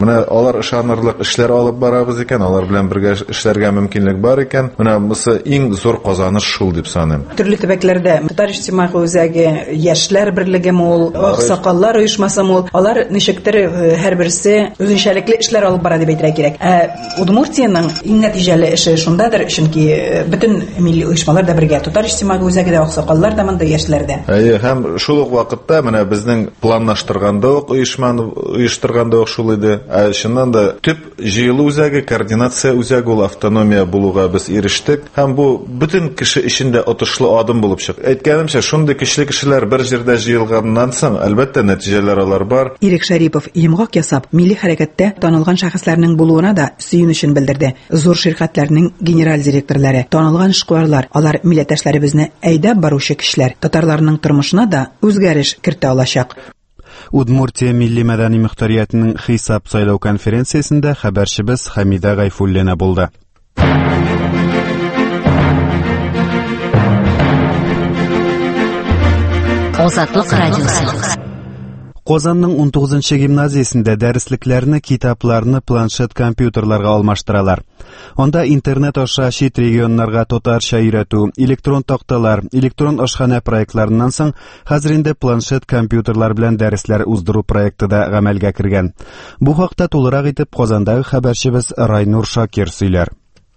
Менә алар ышанырлык эшләр алып барабыз икән, алар белән бергә эшләргә мөмкинлек бар икән. Менә бусы иң зур казаныш шул дип саныйм. Төрле төбәкләрдә татар иҗтимагый үзәге, яшьләр берлеге мул, аксакаллар оешмасы мул. Алар ничектер һәрберсе үзенчәлекле эшләр алып бара дип әйтергә кирәк. Удмуртияның иң нәтиҗәле эше шундадыр, чөнки бөтен милли оешмалар да бергә, татар иҗтимагый үзәге дә, аксакаллар да, монда яшьләр дә. Һәм шул ук вакытта менә безнең планлаштырганда ук оешманы оештырганда ук шул иде. Чыннан да төп җыелу үзәге, координация үзәге ул автономия булуга без ирештек. Һәм бу бөтен кеше өчен дә отышлы адым булып чыкты. Әйткәнемчә, шундый көчле кешеләр бер җирдә җыелганнан соң, әлбәттә нәтиҗәләр алар бар. Ирек Шәрипов йомгак ясап, милли хәрәкәттә танылган шәхесләрнең булуына да сөенечен белдерде. Зур ширкәтләрнең генераль директорлары, танылган эшкуарлар, алар милләттәшләребезне әйдәп баручы кешеләр, татарларның тормышына да үзгәреш кертә алачак. Удмуртия милли мәдәни мөхтәриятының хисап сайлау конференциясендә хәбәрчебез Хәмидә Гайфуллина булды. Азатлык радиосы. Казанның 19-нчы гимназиясендә дәреслекләрне, китапларны планшет компьютерларга алмаштыралар. Анда интернет аша чит регионнарга татарча өйрәтү, электрон такталар, электрон ашхана проектларыннан соң хәзер инде планшет компьютерлар белән дәресләр уздыру проекты да гамәлгә кергән. Бу хакта тулырак итеп Казандагы хәбәрчебез Райнур Шакир сөйләр.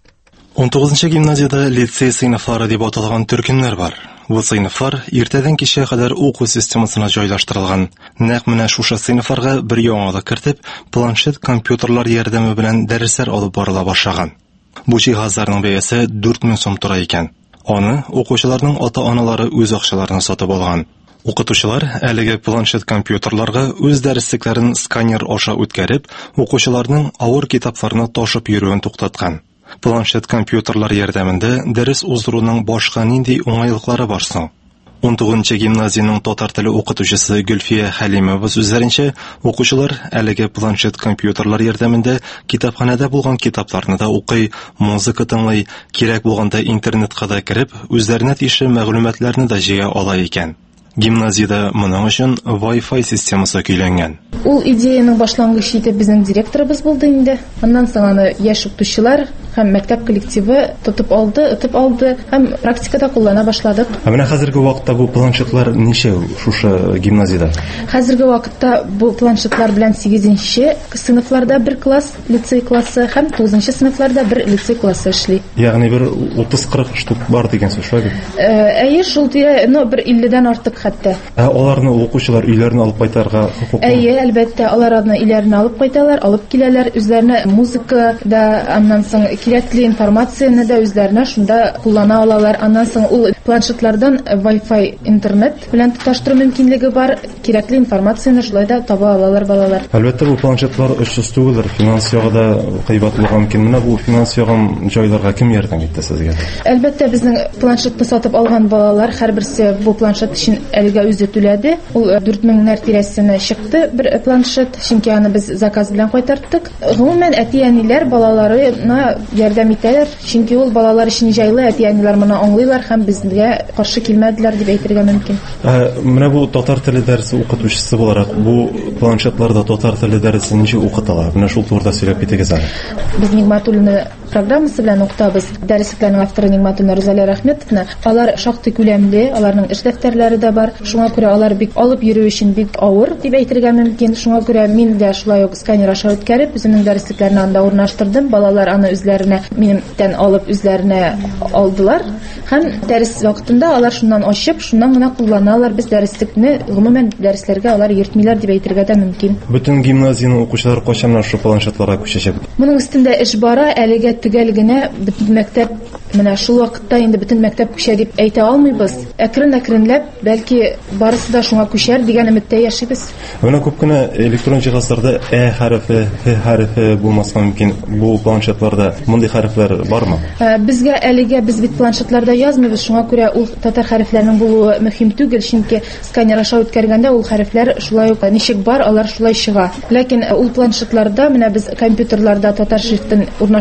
19-нчы гимназиядә лицей сыйныфлары дип аталган төркемнәр бар. Бу сыйныфлар иртәдән кичә кадәр уку системасына җайлаштырылган. Нәкъ менә шушы сыйныфларга бер яңалык кертеп, планшет компьютерлар ярдәме белән дәресләр алып барыла башлаган. Бу җиһазларның бәясе 4000 сум тора икән. Аны укучыларның ата-аналары үз акчаларына сатып алган. Укытучылар әлеге планшет компьютерларга үз дәреслекләрен сканер аша үткәреп, укучыларның авыр китапларны ташып йөрүен туктаткан. Планшет компьютерлар ярдәмендә дәрес уздыруның башка нинди уңайлыклары бар соң? 19-нчы гимназияның татар теле укытучысы Гөлфия Хәлимова сүзләренчә, укучылар әлеге планшет компьютерлар ярдәмендә китапханәдә булган китапларны да укый, музыка тыңлый, кирәк булганда интернетка да кирип, үзләренә тиешле мәгълүматларны да җыя ала икән. Гимназиядә моның өчен Wi-Fi системасы көйләнгән. Ул идеяның башлангычы итеп безнең директорыбыз булды инде. Аннан соң аны яшь укытучылар һәм мәктәп коллективы тотып алды һәм практикада куллана башладык. Менә хәзерге вакытта бу планшетлар ничә шушы гимназиядә? Хәзерге вакытта бу планшетлар белән 8нче сыйныфларда бер класс, лицей классы һәм 9нчы сыйныфларда бер лицей классы эшли. Ягъни бер 30-40 штук бар дигән сүз шулай бит? Әйе, шул тирә, бер 50дән артык хәтта. Аларны укучылар өйләренә алып кайтарга хукуклы? Әйе, әлбәттә, алар аны өйләренә алып кайталар, алып киләләр, үзләренә музыка да, аннан соң кирәкле информацияны да үзләренә шунда куллана алалар. Аннан соң ул планшетлардан Wi-Fi интернет белән тоташтыру мөмкинлеге бар, кирәкле информацияны шулай да таба алалар балалар. Әлбәттә, бу планшетлар өчсез түгелдер, финанс ягында кыйбат булган мөмкин. Менә бу финанс ягын җайларга кем ярдәм итте сезгә? Әлбәттә, безнең планшетны сатып алган балалар һәрберсе бу планшет өчен әлегә үзе түләде. Ул 4000 тирәсенә чыкты бер планшет, чөнки аны без заказ белән кайтарттык. Гомумән әти-әниләр балаларына ярдәм итәләр, чөнки ул балалар өчен җайлы, әти-әниләр моны аңлыйлар һәм безгә каршы килмәделәр дип әйтергә мөмкин. Менә бу татар теле дәресе укытучысы буларак, бу планшетларда татар теле дәресен ничек укыталар? Менә шул турыда сөйләп китегез әле. Без Нигъмәтуллина программасы белән укытабыз. Дәреслекләрнең авторы Нигъмәтуллина Розалия Рәхмәтовна. Алар шактый күләмле, аларның эш дәфтәрләре дә бар. Шуңа күрә алар бик алып йөрү өчен бик авыр дип әйтергә мөмкин. Шуңа күрә мин дә шулай ук сканер аша үткәреп, үземнең дәреслекләрне анда урнаштырдым. Балалар аны үзләренә минемтән алып үзләренә алдылар. Һәм дәрес вакытында алар шуннан ачып, шуннан гына кулланалар. Без дәреслекне гомумән дәресләргә алар йөртмиләр дип әйтергә дә мөмкин. Бөтен гимназияның укучылары кайчаннан шу планшетларга күчәчәк? Моның өстендә эш бара, әлегә төгәл генә бөтен мәктәп менә шул вакытта инде бөтен мәктәп күчә дип әйтә алмыйбыз. Әкрен-әкренләп, бәлки барысы да шуңа күчәр дигән өметтә яшибез. Менә күп кенә электрон җиһазларда хәрефе, хәрефе булмаска мөмкин. Бу планшетларда мондый хәрефләр бармы? Безгә әлегә без бит планшетларда язмыйбыз, шуңа күрә ул татар хәрефләренең булуы мөһим түгел, чөнки сканер аша үткәргәндә ул хәрефләр шулай ук ничек бар, алар шулай чыга. Ләкин ул планшетларда менә без компьютерларда татар шрифтын урнаштырган кебек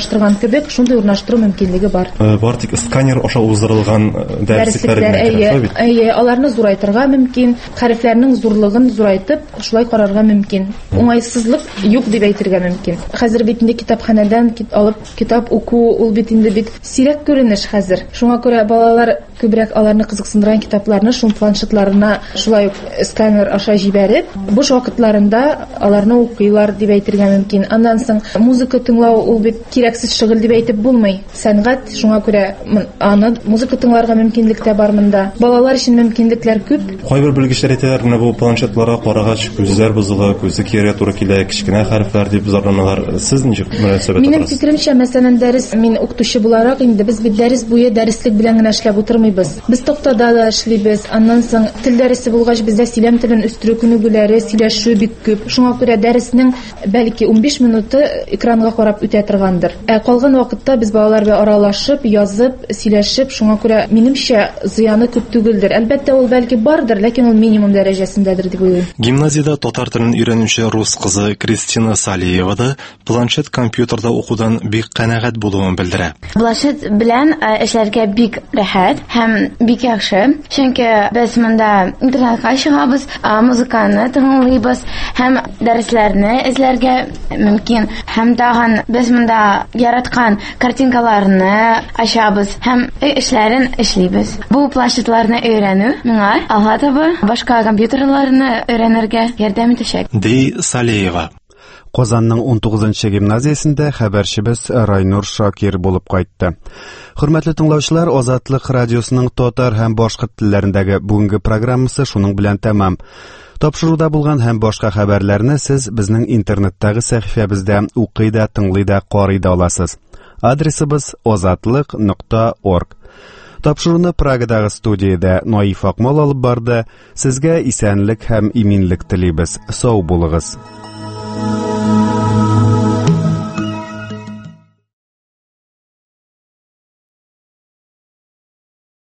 кебек шундый урнаштыру мөмкинлеге бар. Бар тик сканер аша уздырылган дәреслектәр генә. Әйе, аларны зурайтырга мөмкин, хәрефләрнең зурлыгын зурайтып, шулай карарга мөмкин. Уңайсызлык юк дип әйтергә мөмкин. Хәзер бит инде китапханәдән алып китап уку, ул бит инде бик сирәк күренеш хәзер. Шуңа күрә балалар күбрәк аларны кызыксындырган китапларны шул планшетларына шулай сканер аша җибәреп, буш вакытларында аларны укыйлар дип әйтергә мөмкин. Аннан соң музыка тыңлау ул бит кирәксез шөгыль дип әйтеп булмый. Сәнгать, шуңа күрә аны музыка тыңларга мөмкинлек тә бар монда. Балалар өчен мөмкинлекләр күп. Кайбер белгечләр әйтәләр, менә бу планшетларга карагач күзләр бозыла, күзе кирәк туры килә, кичкенә хәрефләр дип зарланалар. Сез ничек мөнәсәбәт Минем фикеремчә, мәсәлән, дәрес, мин укытучы буларак инде без бит дәрес буе дәреслек белән генә эшләп утырмыйбыз. Без токтада да эшлибез. Аннан соң тел дәресе булгач бездә сөйләм телен үстерү күнегүләре, сөйләшү бик күп. Шуңа күрә дәреснең бәлки 15 минуты экранга карап үтә торгандыр. Калган вакытта без балалар белән аралашып, язып, сөйләшеп, шуңа күрә минемчә зыяны күп түгелдер. Әлбәттә ул бәлки бардыр, ләкин ул минимум дәрәҗәсендәдер дип уйлыйм. Гимназиядә татар телен өйрәнүче рус кызы Кристина Салиева да планшет компьютерда укудан бик канәгать булуын белдерә. Планшет белән эшләргә бик рәхәт һәм бик яхшы. Чөнки без монда интернетка чыгабыз, музыканы тыңлыйбыз һәм дәресләрне эзләргә мөмкин. Һәм тагын без монда яраткан картинкаларны ачабыз һәм эшләрен эшлибез. Бу планшетларны өйрәнү миңа алга таба башка компьютерларны өйрәнергә ярдәм итәчәк. Ди Салиева. Казанның 19-нчы гимназиясендә хәбәрчебез Райнур Шакир булып кайтты. Хөрмәтле тыңлаучылар, Азатлык радиосының татар һәм башкорт телләрендәге бүгенге программасы шуның белән тәмам. Тапшыруда булган һәм башка хәбәрләрне сез безнең интернеттагы сәхифәбездә укый да, тыңлый да, карый да аласыз. Адресыбыз azatlyk.org. Тапшыруны Прагадагы студиядә Наиф Акмал алып барды. Сезгә исәнлек һәм иминлек телибез. Сау булыгыз.